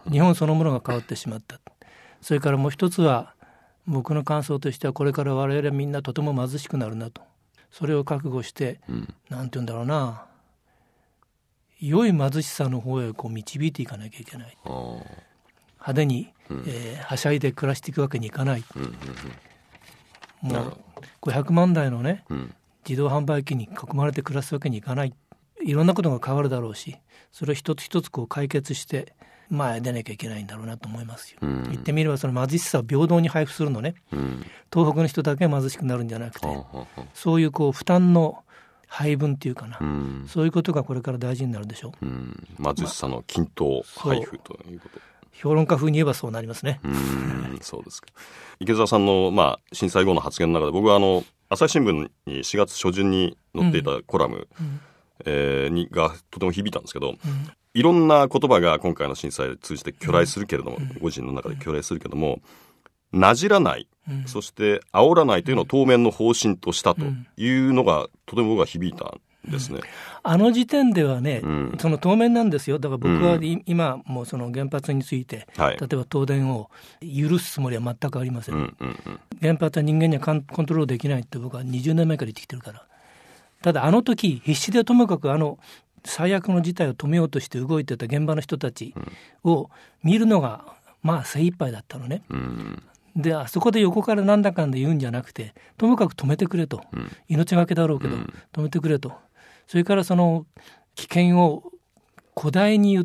日本そのものが変わってしまった。それからもう一つは僕の感想としては、これから我々はみんなとても貧しくなるなと、それを覚悟して、うん、なんて言うんだろうな、良い貧しさの方へこう導いていかなきゃいけない。派手に、うんえー、はしゃいで暮らしていくわけにいかない、うんうんうん、もうごひゃくまんだいのね、うん、自動販売機に囲まれて暮らすわけにいかない。いろんなことが変わるだろうし、それを一つ一つこう解決して前へ出なきゃいけないんだろうなと思いますよ、うん、言ってみればその貧しさを平等に配布するのね、うん、東北の人だけ貧しくなるんじゃなくて、うん、そういうこう負担の配分っていうかな、うん、そういうことがこれから大事になるでしょう、うん、 貧しさの均等配布ということ、 評論家風に言えばそうなりますね。 うんそうですか。池澤さんの、まあ、震災後の発言の中で、僕はあの朝日新聞にしがつ初旬に載っていたコラム、うんうんえー、にがとても響いたんですけど、うん、いろんな言葉が今回の震災を通じて去来するけれども、うん、ご自身の中で去来するけども、なじらない、うん、そして煽らないというのを当面の方針としたというのが、うん、とても僕は響いたんですね、うん、あの時点ではね、うん、その当面なんですよ。だから僕は、うん、今もうその原発について、はい、例えば東電を許すつもりは全くありません、うんうんうん、原発は人間にはコントロールできないって僕はにじゅうねんまえから言ってきてるから。ただあの時必死でともかくあの最悪の事態を止めようとして動いてた現場の人たちを見るのがまあ精一杯だったのね、うん、であそこで横からなんだかんだ言うんじゃなくて、ともかく止めてくれと、うん、命がけだろうけど、うん、止めてくれと、それからその危険を誇大に言って、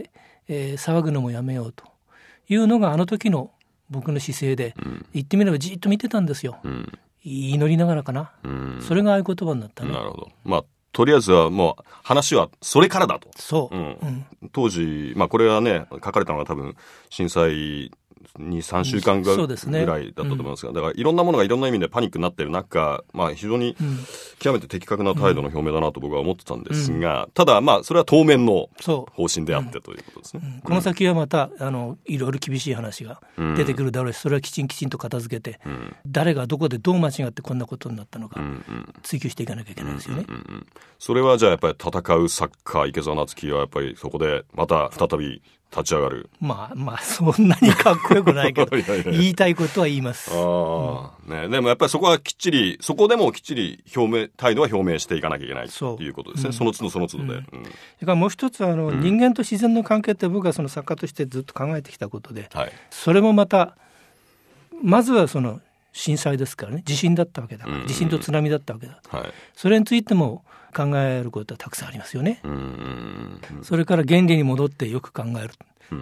えー、騒ぐのもやめようというのがあの時の僕の姿勢で、うん、言ってみればじっと見てたんですよ、うん祈りながらかな、うん、それが合言葉になったね。 なるほど。まあとりあえずはもう話はそれからだと。 そう、うんうん、当時、まあ、これはね書かれたのが多分震災にさんしゅうかんぐらいだったと思いますが、だからいろんなものがいろんな意味でパニックになっている中、まあ、非常に極めて的確な態度の表明だなと僕は思ってたんですが、うん、ただまあそれは当面の方針であってということですね、うんうん、 この先はまたあのいろいろ厳しい話が出てくるだろうし、それはきちんきちんと片付けて、うん、誰がどこでどう間違ってこんなことになったのか追求していかなきゃいけないですよね、うんうんうんうん、 それはじゃあやっぱり戦う作家池澤夏樹はやっぱりそこでまた再び立ち上がる。 まあまあそんなにかっこよくないけどいやいや言いたいことは言います。 あ、うんね、でもやっぱりそこはきっちりそこでもきっちり表明態度は表明していかなきゃいけないということですね。 そ,、うん、その都度その都度で、うんうん、それからもう一つあの、うん、人間と自然の関係って僕はその作家としてずっと考えてきたことで、はい、それもまたまずはその震災ですからね、地震だったわけだから、うんうん、地震と津波だったわけだ、はい、それについても考えることはたくさんありますよね、うんうんうん、それから原理に戻ってよく考える、うん、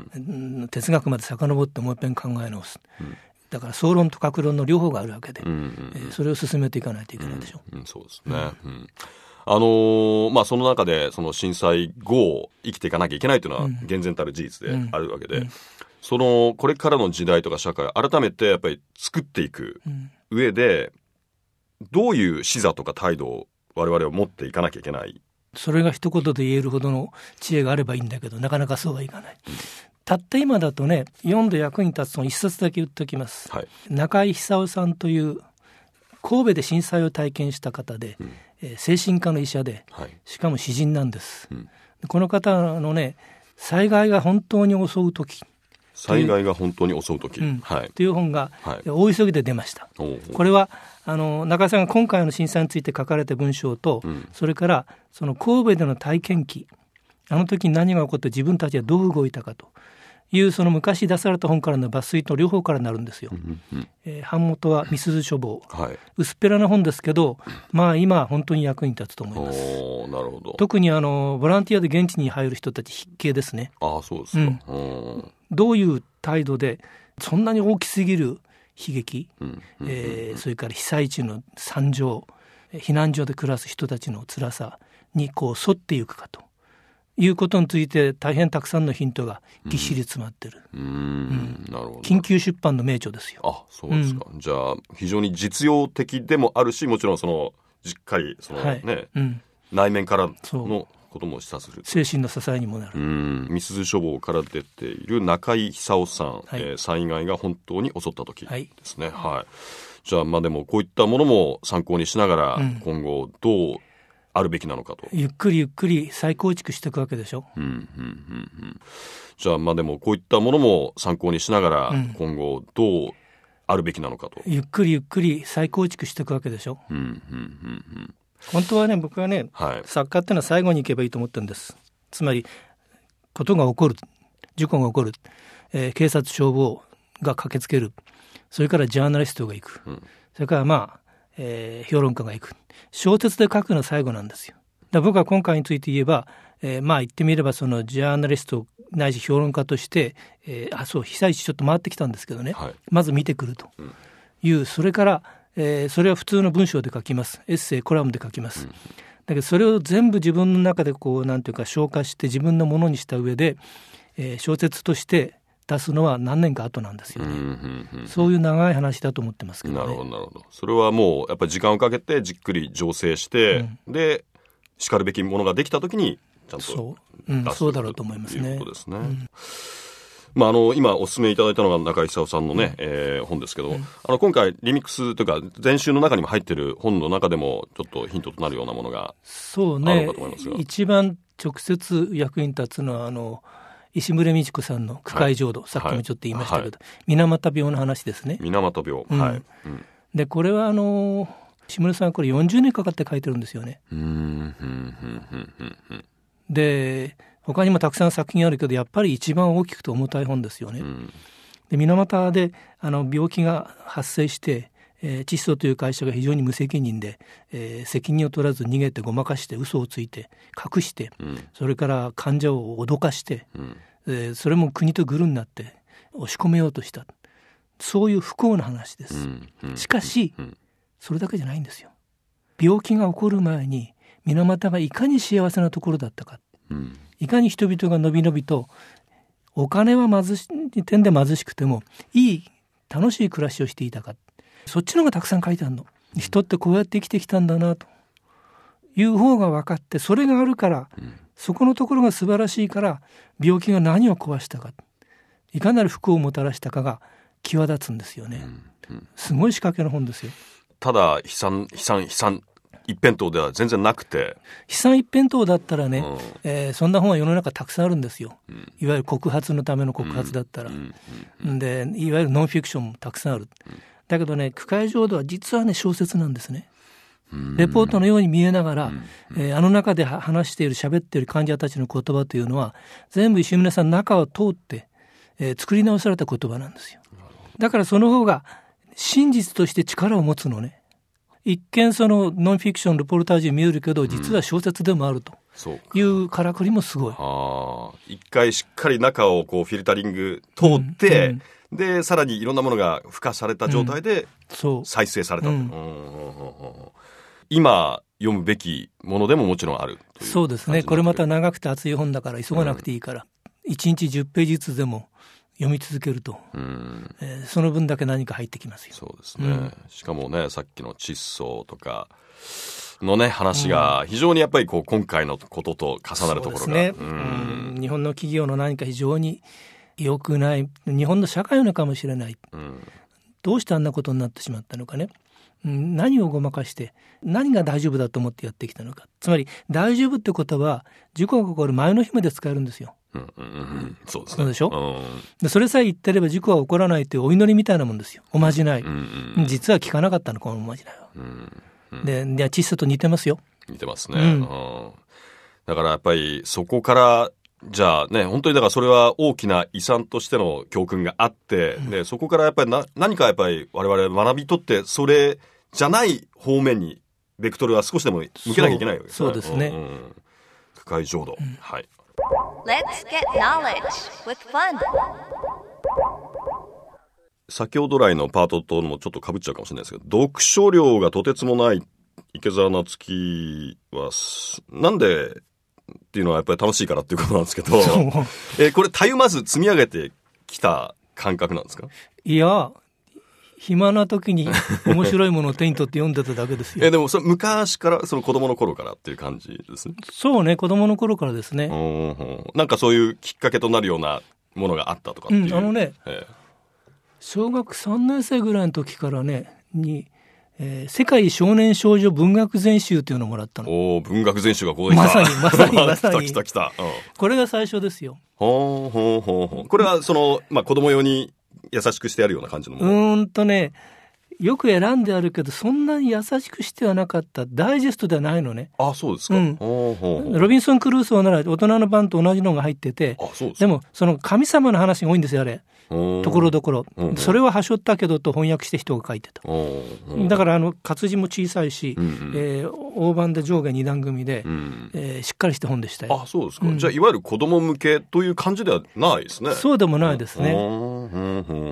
哲学まで遡ってもう一遍考え直す、うん、だから総論と各論の両方があるわけで、うんうんうんえー、それを進めていかないといけないでしょう、 うんうん、そうですね、うんうんあのーまあ、その中でその震災後生きていかなきゃいけないというのは厳然たる事実であるわけで、うんうんうん、そのこれからの時代とか社会改めてやっぱり作っていく上で、どういう視座とか態度を我々は持っていかなきゃいけない。 それが一言で言えるほどの知恵があればいいんだけど、なかなかそうはいかない、うん、たった今だとね読んで役に立つの一冊だけ言っておきます、はい、中井久夫さんという神戸で震災を体験した方で、うんえー、精神科の医者で、はい、しかも詩人なんです、うん、この方のね災害が本当に襲う時災害が本当に襲う時、うんはい、 という本が、はい、大急ぎで出ました。これはあの中井さんが今回の震災について書かれた文章と、うん、それからその神戸での体験記、あの時に何が起こって自分たちはどう動いたかというその昔出された本からの抜粋と両方からなるんですよ、うんうんえー、版元はみすゞ書房、はい、薄っぺらな本ですけど、まあ、今本当に役に立つと思います。 おなるほど。 特にあのボランティアで現地に入る人たち筆記ですね。 あそうですか、 うん、どういう態度でそんなに大きすぎる悲劇、うんうんうんえー、それから被災地の惨状、避難所で暮らす人たちの辛さにこう沿っていくかということについて大変たくさんのヒントがぎっしり詰まってる、うんうんなるほど。緊急出版の名著ですよ。 あそうですか、うん、じゃあ非常に実用的でもあるし、もちろんそのしっかりその、はいねうん、内面からのことも示唆する精神の支えにもなる。 うんみすゞ書房から出ている中井久夫さん、はいえー、災害が本当に襲った時ですね、はいはい、じゃあまあでもこういったものも参考にしながら今後どうあるべきなのかと、 うん、ゆっくりゆっくり再構築していくわけでしょ、うんうんうんうん、 じゃあまあでもこういったものも参考にしながら今後どうあるべきなのかと、 うん、ゆっくりゆっくり再構築していくわけでしょ、うんうんうんうん、本当はね僕はね、はい、作家ってのは最後に行けばいいと思ってるんです。つまりことが起こる、事故が起こる、えー、警察消防が駆けつける、それからジャーナリストが行く、うん、それからまあ、えー、評論家が行く、小説で書くのは最後なんですよ。だから僕は今回について言えば、えー、まあ言ってみればそのジャーナリストないし評論家として、えー、あそう被災地ちょっと回ってきたんですけどね、はい、まず見てくるという、うん、それから、えー、それは普通の文章で書きます、エッセイコラムで書きます、うん、だけどそれを全部自分の中でこうなんていうか消化して自分のものにした上で、えー、小説として出すのは何年か後なんですよね、うんうんうんうん、そういう長い話だと思ってますけどね。 なるほどなるほど。それはもうやっぱり時間をかけてじっくり醸成して、うん、でしかるべきものができた時にちゃんと出すそう、うん、そうだろうと思いますね。 ということですね、うんまあ、あの今お勧めいただいたのが中井久夫さんのね、うんえー、本ですけど、うん、あの今回リミックスというか前集の中にも入っている本の中でもちょっとヒントとなるようなものがあるのかと思いますが、 そうね、一番直接役に立つのはあの石牟美智子さんの区会浄土、はい、さっきもちょっと言いましたけど、はい、水俣病の話ですね。 水俣病、うんはいうん、 でこれはあの石牟さんこれよんじゅうねんかかって書いてるんですよね。うーんふんふんふんふんふんで他にもたくさん作品あるけどやっぱり一番大きくて重たい本ですよね、うん、で水俣であの病気が発生して、えー、窒素という会社が非常に無責任で、えー、責任を取らず逃げてごまかして嘘をついて隠して、うん、それから患者を脅かして、うんえー、それも国とグルになって押し込めようとした、そういう不幸な話です、うんうん、しかし、うん、それだけじゃないんですよ。病気が起こる前に水俣がいかに幸せなところだったか、うん、いかに人々がのびのびとお金は貧しい点で貧しくてもいい楽しい暮らしをしていたか、そっちの方がたくさん書いてあるの。人ってこうやって生きてきたんだなという方が分かって、それがあるから、うん、そこのところが素晴らしいから病気が何を壊したか、いかなる不幸をもたらしたかが際立つんですよね、うんうん、すごい仕掛けの本ですよ。 ただ悲惨悲惨悲惨一辺倒では全然なくて、 悲惨一辺倒だったらね、うんえー、そんな本は世の中たくさんあるんですよ、うん、いわゆる告発のための告発だったら、うんうん、でいわゆるノンフィクションもたくさんある、うん、だけどね区会浄土は実はね小説なんですね。レポートのように見えながら、うんえー、あの中で話している喋っている患者たちの言葉というのは全部石牟さんの中を通って、えー、作り直された言葉なんですよ。だからその方が真実として力を持つのね。一見そのノンフィクションルポルタージュ見えるけど実は小説でもあるというからくりもすごい、うん、 あ一回しっかり中をこうフィルタリング通って、うんうん、でさらにいろんなものが付加された状態で再生された、うんうん、今読むべきものでももちろんあるという。 そうですね。これまた長くて厚い本だから急がなくていいから、うん、いちにちじゅっページずつでも読み続けると、うんえー、その分だけ何か入ってきますよ。 そうですね、うん、しかもねさっきの窒素とかのね話が非常にやっぱりこう今回のことと重なるところが、そうですね、 うん、日本の企業の何か非常に良くない日本の社会のかもしれない、うん、どうしてあんなことになってしまったのかね、うん、何をごまかして何が大丈夫だと思ってやってきたのか。つまり大丈夫ってことは事故が起こる前の日まで使えるんですよ。うんうんうん、そうですね。そうでしょ、うん、でそれさえ言ってれば事故は起こらないというお祈りみたいなもんですよ。おまじない、うんうん、実は効かなかったのこのおまじないは、うんうん、で, で窒素と似てますよ。 似てますね、うん、だからやっぱりそこからじゃあね、本当にだからそれは大きな遺産としての教訓があって、うん、でそこからやっぱりな何かやっぱり我々学び取ってそれじゃない方面にベクトルは少しでも向けなきゃいけないわけですね。 そうですね。 うんうん、句会浄土、うん、はい。 Let's get knowledge with fun. 先ほど来のパートともちょっと被っちゃうかもしれないですけど、読書量がとてつもない池澤夏樹はなんでっていうのはやっぱり楽しいからっていうことなんですけど、えこれたゆまず積み上げてきた感覚なんですか？ いや、暇な時に面白いものを手に取って読んでただけですよ。 えでもそれ昔からその子供の頃からっていう感じですね。 そうね、子供の頃からですね。 うんうん、なんかそういうきっかけとなるようなものがあったとかっていう、うん、 あのね、 えー、 小学さんねん生ぐらいの時からねに、えー、世界少年少女文学全集というのをもらったの。 お文学全集がここで来た。 まさにまさにまさに来た来た来た、うん、 これが最初ですよ。 ほうほうほうほう。これはその、まあ、子供用に優しくしてやるような感じのもの。 うーんとね、よく選んであるけどそんなに優しくしてはなかった。ダイジェストではないのね。 あ、そうですか、うん、ほうほうほう。 ロビンソン・クルーソーなら大人の版と同じのが入ってて、 あ、そうですか。 でもその神様の話が多いんですよあれ。ところどころ、うんうん、それははしょったけどと翻訳して人が書いてた、うん、だからあの活字も小さいし、うんうん、えー、大判で上下二段組で、うん、えー、しっかりした本でしたよ。 あ、そうですか、うん、じゃあいわゆる子供向けという感じではないですね。 そうでもないですね、 うん、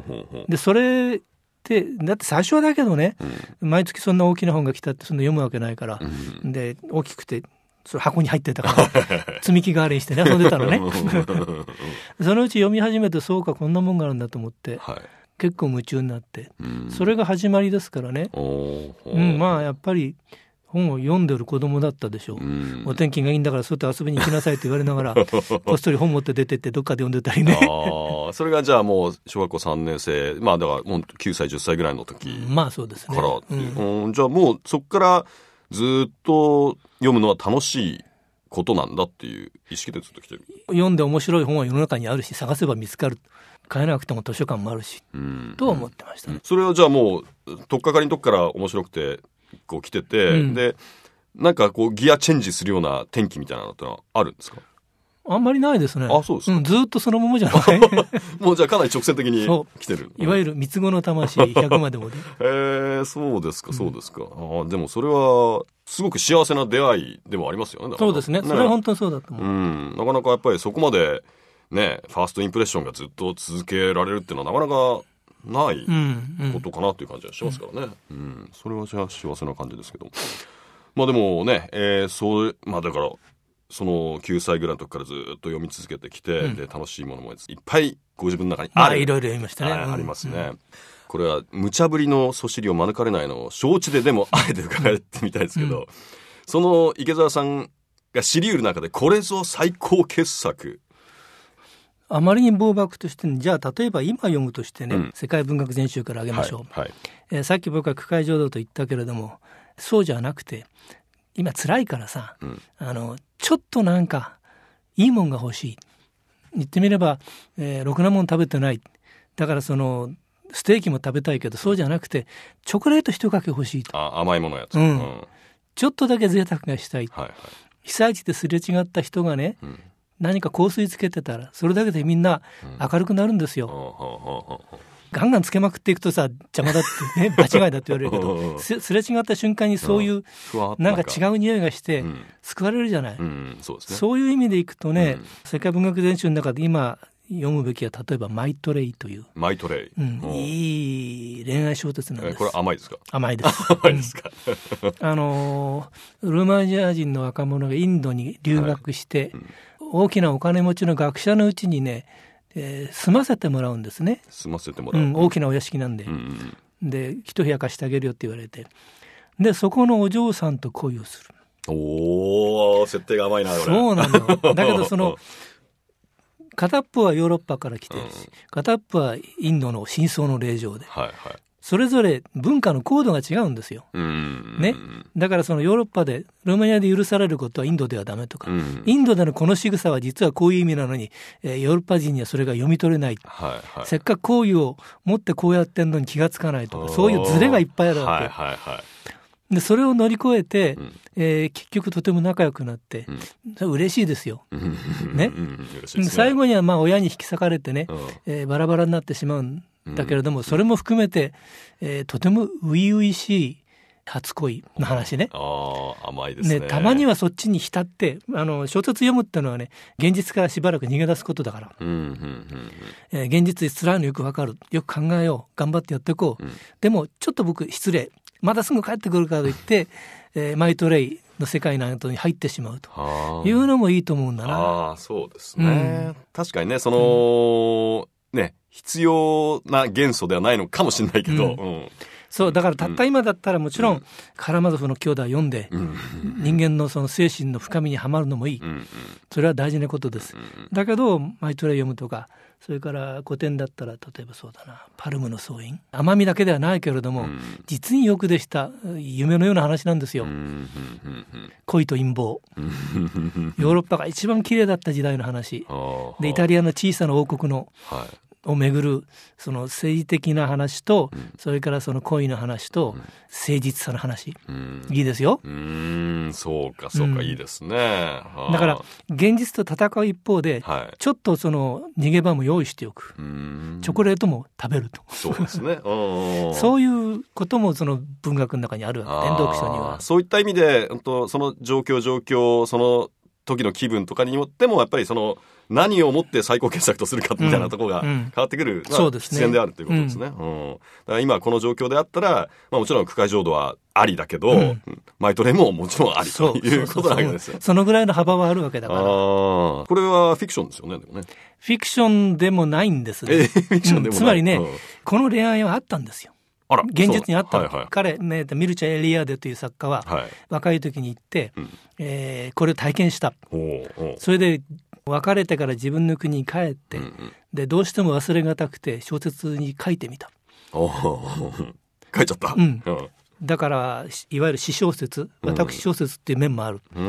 でそれでだって最初はだけどね、うん、毎月そんな大きな本が来たってそんな読むわけないから、うん、で大きくてそれ箱に入ってたから積み木代わりにしてね遊んでたのねそのうち読み始めてそうかこんなもんがあるんだと思って、はい、結構夢中になって、うん、それが始まりですからね、うん、まあやっぱり本を読んでる子供だったでしょう、うん、お天気がいいんだから外遊びに行きなさいと言われながらこっそり本持って出てってどっかで読んでたりねあそれがじゃあもう小学校さんねん生、まあだからもうきゅうさいじゅっさいぐらいの時から、 まあそうですね、 うんうん、じゃあもうそこからずっと読むのは楽しいことなんだっていう意識でずっと来てる。 読んで面白い本は世の中にあるし探せば見つかる、買えなくても図書館もあるし、うん、とは思ってましたね、うん、 それはじゃあもう取っかかりのとこから面白くてこう来てて、うん、でなんかこうギアチェンジするような転機みたいなのってのはあるんですか？ あんまりないですね。 あ、そうですか、 うん、ずっとそのままじゃないもうじゃあかなり直線的に来てる、 いわゆる三つ子の魂ひゃくまでもでへえ、そうですかそうですか、うん、あでもそれはすごく幸せな出会いでもありますよね。 そうですね、それは本当にそうだと思う、 うん、なかなかやっぱりそこまでねファーストインプレッションがずっと続けられるっていうのはなかなかないことかなという感じはしますからね、うんうん、それはじゃあ幸せな感じですけど、まあでもね、えー、そうまあだからそのきゅうさいぐらいの時からずっと読み続けてきて、うん、で楽しいものもいっぱいご自分の中にある、 まあ、いろいろ読みましたね、 あ、うん、ありますね、うん、これは無茶ぶりのそしりを免れないのを承知ででもあえて伺ってみたいですけど、うん、その池澤さんが知り得る中でこれぞ最高傑作、 あまりに暴漠として、じゃあ例えば今読むとしてね、うん、世界文学全集から挙げましょう、はいはい、えー、さっき僕は句会浄土と言ったけれどもそうじゃなくて今辛いからさ、うん、あのちょっとなんかいいもんが欲しい、言ってみれば、えー、ろくなもん食べてない、だからそのステーキも食べたいけどそうじゃなくてチョコレート一かけ欲しいと、 あ甘いものやつ、 うんうん、ちょっとだけ贅沢がしたい、はいはい、被災地ですれ違った人がね、うん、何か香水つけてたらそれだけでみんな明るくなるんですよ、うん、ガンガンつけまくっていくとさ邪魔だってね場違いだって言われるけどす, すれ違った瞬間にそういう、うん、なんか違う匂いがして救われるじゃない、うんうん、そうですね、そういう意味でいくとね、うん、世界文学全集の中で今読むべきは例えばマイトレイというマイトレイ、 うん、いい恋愛小説なんです。 これ甘いですか？ 甘いです甘いですか、 うん、あのルーマニア人の若者がインドに留学して、はい、うん、大きなお金持ちの学者のうちにね、えー、住ませてもらうんですね。 住ませてもらう、 うん、大きなお屋敷なんで、うんうん、で一部屋貸してあげるよって言われて、でそこのお嬢さんと恋をする。 おー、設定が甘いな。 そうなのだけどその片っぽはヨーロッパから来てるし、うん、片っぽはインドの深層の霊場で、はいはい、それぞれ文化の高度が違うんですよ、うんね、だからそのヨーロッパでルーマニアで許されることはインドではダメとか、うん、インドでのこの仕草は実はこういう意味なのに、えー、ヨーロッパ人にはそれが読み取れない、はいはい、せっかく好意を持ってこうやってんのに気がつかないとか、そういうズレがいっぱいあるわけ、はいはいはい、 でそれを乗り越えて、うんえー、結局とても仲良くなって、うん、それ嬉しいですよ、ねうん、ですね。最後にはまあ親に引き裂かれてね、うんえー、バラバラになってしまうんだけれども、うん、それも含めて、えー、とても初々しい初恋の話ね。 あ甘いです ね, ねたまにはそっちに浸ってあの小説読むってのはね現実からしばらく逃げ出すことだから、うんうんうんうんえー、現実辛いのよくわかる、よく考えよう、頑張ってやっていこう、うん、でもちょっと僕失礼、またすぐ帰ってくるからといって、えー、マイトレイの世界なんかに入ってしまうというのもいいと思うんだな。 あそうですね、うん、確かにねその、うん、ね必要な元素ではないのかもしれないけど、うんうんそうだからたった今だったらもちろん、うん、カラマゾフの兄弟を読んで、うん、人間のその精神の深みにはまるのもいい、うん、それは大事なことです、うん、だけどマイトレイ読むとかそれから古典だったら例えばそうだなパルムの総員、甘みだけではないけれども、うん、実によくできた夢のような話なんですよ、うん、恋と陰謀ヨーロッパが一番綺麗だった時代の話でイタリアの小さな王国の、はいをめぐるその政治的な話と、うん、それからその恋の話と、うん、誠実さの話、うん、いいですよ。 うーんそうかそうか、うん、いいですね。 だから現実と戦う一方で、はい、ちょっとその逃げ場も用意しておく、うんチョコレートも食べるとそうですねそういうこともその文学の中にあるわけね、読書には。 そういった意味でその状況状況その時の気分とかによってもやっぱりその何をもって最高傑作とするかみたいなところが変わってくる、うんうん、必然であるということですね、うんうん、だから今この状況であったら、まあ、もちろん区会浄土はありだけど、うん、マイトレももちろんありということなわけですよ。 そ, そのぐらいの幅はあるわけだから。あこれはフィクションですよ ね, でもねフィクションでもないんですね、 えー、フィクションでもない、うん、 つまりね、うん、この恋愛はあったんですよ。 あら現実にあった、 はいはい、 彼、ね、ミルチャ・エリアーデという作家は、はい、若い時に行って、うんえー、これを体験した。おおそれで別れてから自分の国に帰って、うんうん、でどうしても忘れがたくて小説に書いてみた。 お書いちゃった、 うんうん、だからいわゆる詩小説、私小説っていう面もある、うん、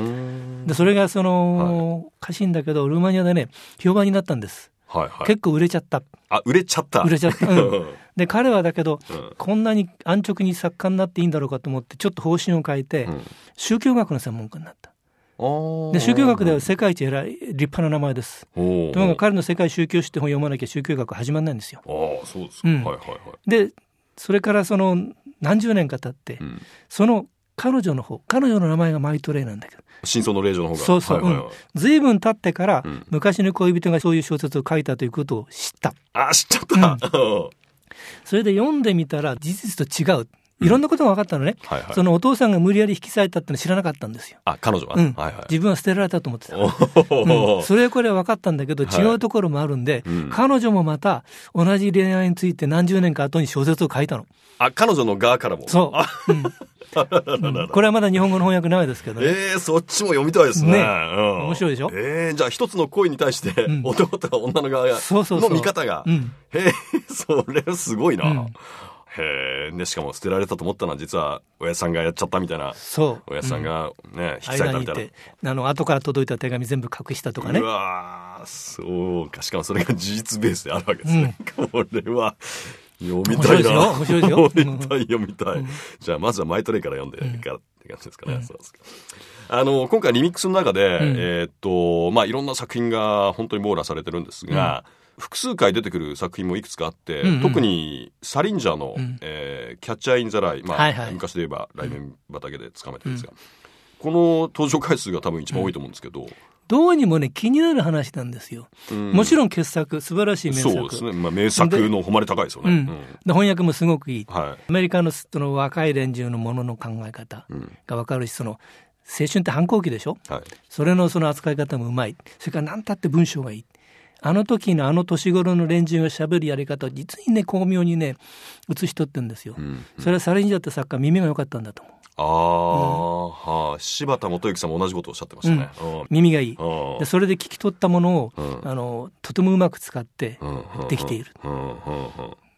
でそれがその、はい、おかしいんだけどルーマニアでね評判になったんです、はいはい、結構売れちゃった。 あ売れちゃった売れちゃった、うん、で彼はだけど、うん、こんなに安直に作家になっていいんだろうかと思ってちょっと方針を変えて、うん、宗教学の専門家になった。で宗教学では世界一偉い立派な名前です。ともかく彼の世界宗教史って本を読まなきゃ宗教学始まらないんですよ。 あそうですか、うんはいはいはい、 でそれからその何十年か経って、うん、その彼女の方彼女の名前がマイトレイなんだけど真相の令嬢の方がそうそう、はいはいはいうん、随分経ってから、うん、昔の恋人がそういう小説を書いたということを知った。 あ知っちゃった、うん、 それで読んでみたら事実と違ういろんなことが分かったのね、うんはいはい、そのお父さんが無理やり引き裂いたっての知らなかったんですよ。 あ彼女は、 うんはいはい、 自分は捨てられたと思ってた、うん、それはこれは分かったんだけど違うところもあるんで、はいうん、彼女もまた同じ恋愛について何十年か後に小説を書いたの。 あ彼女の側からもそう、うんうん、これはまだ日本語の翻訳ないですけどね。 えー、そっちも読みたいですね、ねうん、 面白いでしょ。 えー、じゃあ一つの恋に対して、うん、男と女の側がそうそうそうの見方が、うん、へえそれすごいな、うん、へえでしかも捨てられたと思ったのは実は親さんがやっちゃったみたいな。 そう親さんがね、うん、引き裂いたみたいな。あの後から届いた手紙全部隠したとかね。 うわそうかしかもそれが事実ベースであるわけですね、うん、これは読みたいな。 面白いですよ。 読みたい読みたい、うん、じゃあまずはマイトレイから読んでからって感じですかね、うん、そうですか。あの今回リミックスの中で、うん、えー、っとまあいろんな作品が本当に網羅されてるんですが、うん、複数回出てくる作品もいくつかあって、うんうん、特にサリンジャーの、うんえー、キャッチャーインザライ、まあはいはい、昔で言えば雷鳴畑でつかめてるんですが、うん、この登場回数が多分一番多いと思うんですけど、うんどうにもね気になる話なんですよ、うん、もちろん傑作素晴らしい名作そうですね、まあ、名作の誉れ高いですよね、うんうん、 で翻訳もすごくいい、はい、アメリカ の, その若い連中のものの考え方が分かるし、その青春って反抗期でしょ、はい、それのその扱い方もうまい。それから何たって文章がいい。あの時のあの年頃の連中が喋るやり方を実にね巧妙にね写し取ってるんですよ、うんうん、それはサリンジャーって作家耳が良かったんだと思う。 ああ、うんはあ、柴田元幸さんも同じことをおっしゃってましたね、 うん、耳がいいでそれで聞き取ったものを、うん、あのとてもうまく使ってできている、うんうんうん、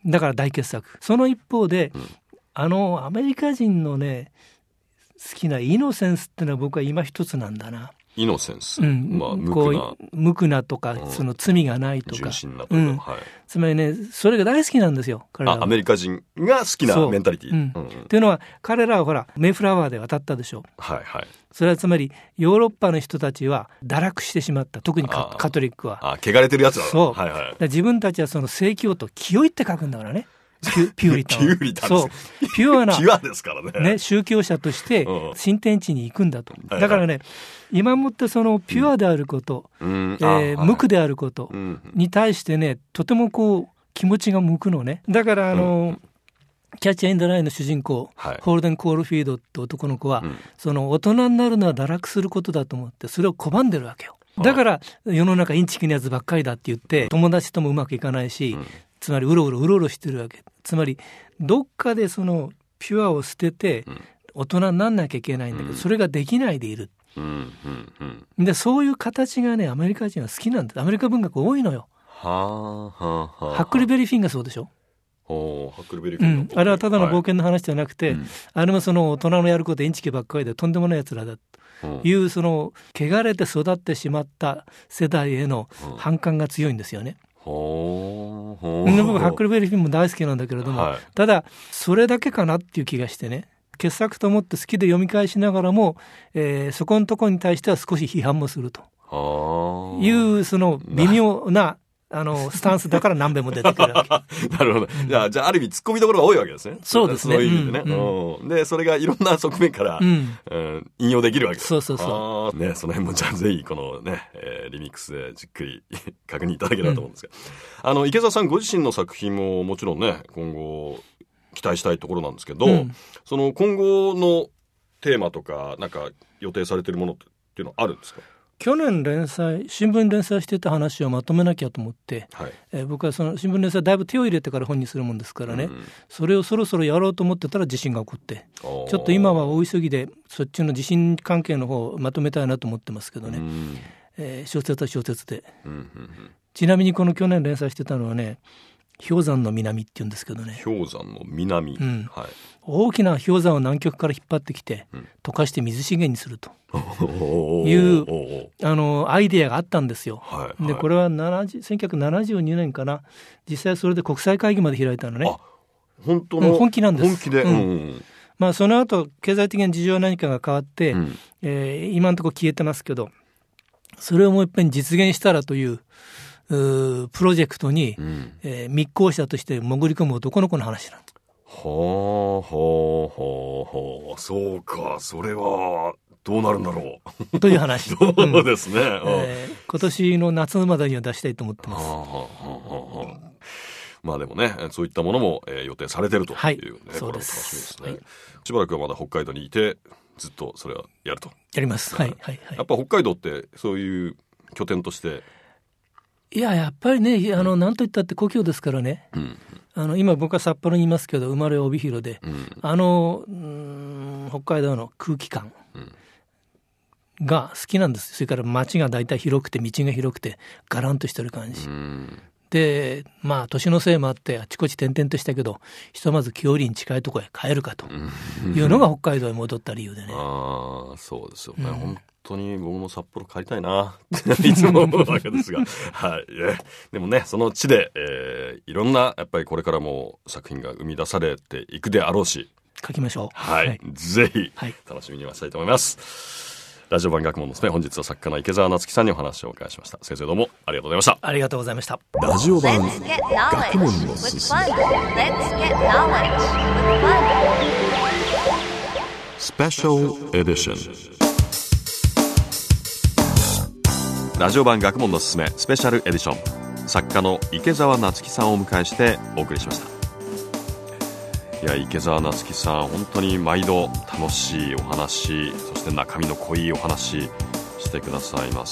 だから大傑作。その一方で、うん、あのアメリカ人のね好きなイノセンスってのは僕は今一つなんだな。 イノセンス、 うんまあ、無こ垢なう無垢なとか、うん、その罪がないとか純真なというか、 うんはい、 つまりねそれが大好きなんですよ彼らは。 あアメリカ人が好きなメンタリティー、 うんうんうん、というのは彼らはほらメイフラワーで渡ったでしょ、 はいはい、 それはつまりヨーロッパの人たちは堕落してしまった、特に カ, カトリックはあ汚れてるやつだ。 そう、 はいはい、 自分たちはその正教徒清いって書くんだからね、ピューリタンピューリタンそうピュアなピュアですから ね, ね宗教者として新天地に行くんだと、 うん、 だからね、はいはい、今もってそのピュアであること、うんえー、無垢であることに対してね、とてもこう気持ちが向くのね。だからあの、うん、キャッチ・エンド・ラインの主人公、はい、ホールデン・コールフィードって男の子は、うん、その大人になるのは堕落することだと思ってそれを拒んでるわけよ。だから世の中インチキなやつばっかりだって言って友達ともうまくいかないし、うん、つまりうろうろうろうろしてるわけ。つまりどっかでそのピュアを捨てて大人になんなきゃいけないんだけど、うん、それができないでいる、うんうんうん、でそういう形がねアメリカ人は好きなんだ。アメリカ文学多いのよ。はあはあはあ、ハックルベリー・フィンがそうでしょ。おハックルベリーフィン、うん、あれはただの冒険の話じゃなくて、はい、あれもその大人のやることインチキばっかりでとんでもないやつらだという、うん、その汚れて育ってしまった世代への反感が強いんですよね。ほう僕ハックルベリーフィンも大好きなんだけれども、はい、ただそれだけかなっていう気がしてね、傑作と思って好きで読み返しながらも、えー、そこのところに対しては少し批判もするというその微妙なあのスタンスだから何べんも出てくるわけなるほど、うん、じゃあ、じゃあある意味突っ込みどころが多いわけですね。 そうですね。 そういう意味でね、うんうん、でそれがいろんな側面から、うんうん、引用できるわけです。 そうそうそう、 ね、その辺もじゃあぜひこのね、えー、リミックスでじっくり確認いただければと思うんですが、うん、あの池澤さんご自身の作品ももちろんね今後期待したいところなんですけど、うん、その今後のテーマとかなんか予定されているものっていうのはあるんですか？ 去年連載新聞連載してた話をまとめなきゃと思って、はいえー、僕はその新聞連載だいぶ手を入れてから本にするもんですからね、うん、それをそろそろやろうと思ってたら地震が起こってちょっと今は大急ぎでそっちの地震関係の方をまとめたいなと思ってますけどね、うんえー、小説は小説で、うんうんうん、ちなみにこの去年連載してたのはね氷山の南って言うんですけどね。 氷山の南、うんはい、 大きな氷山を南極から引っ張ってきて、うん、溶かして水資源にするというあのアイデアがあったんですよ、はいはい、でこれはせんきゅうひゃくななじゅうにねんかな、実際それで国際会議まで開いたのね。あ本当の、 うん、本気なんです。 本気で、うんうんまあ、その後経済的な事情は何かが変わって、うんえー、今のところ消えてますけどそれをもう一遍実現したらといううプロジェクトに、うんえー、密航者として潜り込む男の子の話なんです。 ほうほうほうほうそうかそれはどうなるんだろうという話そうですね、うんえー、今年の夏までには出したいと思ってます。はあはあはあ、まあでもねそういったものも、えー、予定されてるという、ねはい、 そうです。 これは楽しみですね、はい、しばらくはまだ北海道にいてずっとそれはやるとやります、はいはいはい、 やっぱ北海道ってそういう拠点としていややっぱりねあの何と言ったって故郷ですからね、うん、あの今僕は札幌にいますけど生まれは帯広で、うん、あのうん北海道の空気感が好きなんです。それから街がだいたい広くて道が広くてガランとしてる感じ、うん、でまあ年のせいもあってあちこち転々としたけどひとまず郷里に近いところへ帰るかというのが北海道へ戻った理由でね。 あそうですよね、うん本本当に僕も札幌帰りたいないつも思うわけですが、はい、でもねその地で、えー、いろんなやっぱりこれからも作品が生み出されていくであろうし書きましょう、 はいはい、ぜひ楽しみに待ちたいと思います、はい、ラジオ版学問ですね。本日は作家の池澤夏樹さんにお話をお伺いしました。先生どうもありがとうございました。 ありがとうございました。 ラジオ版学問のすすめスペシャルエディションラジオ版学問のすすめスペシャルエディション作家の池澤夏樹さんをお迎えしてお送りしました。いや池澤夏樹さん本当に毎度楽しいお話そして中身の濃いお話してくださいます。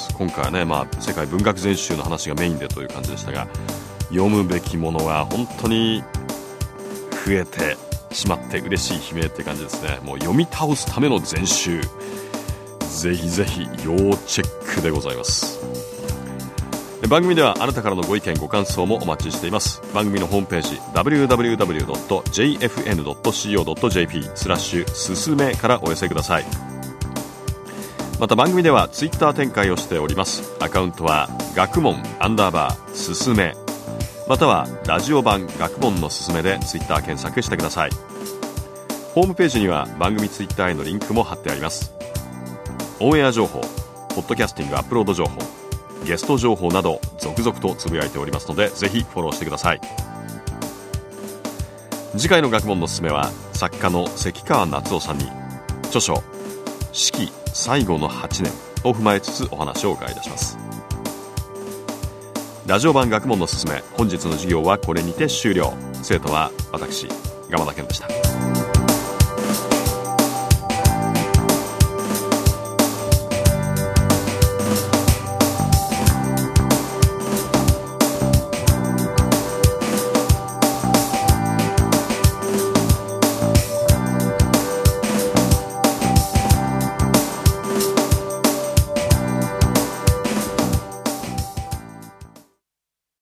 今回はね、まあ、世界文学全集の話がメインでという感じでしたが読むべきものは本当に増えてしまって嬉しい悲鳴って感じですね。もう読み倒すための全集ぜひぜひ要チェックでございます。番組ではあなたからのご意見ご感想もお待ちしています。番組のホームページ ダブリューダブリューダブリュードットジェイエフエヌドットシーオードットジェーピー スラッシュすすめからお寄せください。 また番組ではツイッター展開をしております。アカウントは学問アンダーバーすすめ、またはラジオ版学問のすすめでツイッター検索してください。ホームページには番組ツイッターへのリンクも貼ってあります。オンエア情報、ポッドキャスティングアップロード情報、ゲスト情報など続々とつぶやいておりますので、ぜひフォローしてください。次回の学問のすすめは作家の関川夏夫さんに著書「四季最後のはちねん」を踏まえつつお話をお伺いいたします。ラジオ版学問のすすめ、本日の授業はこれにて終了。生徒は私、鎌田健でした。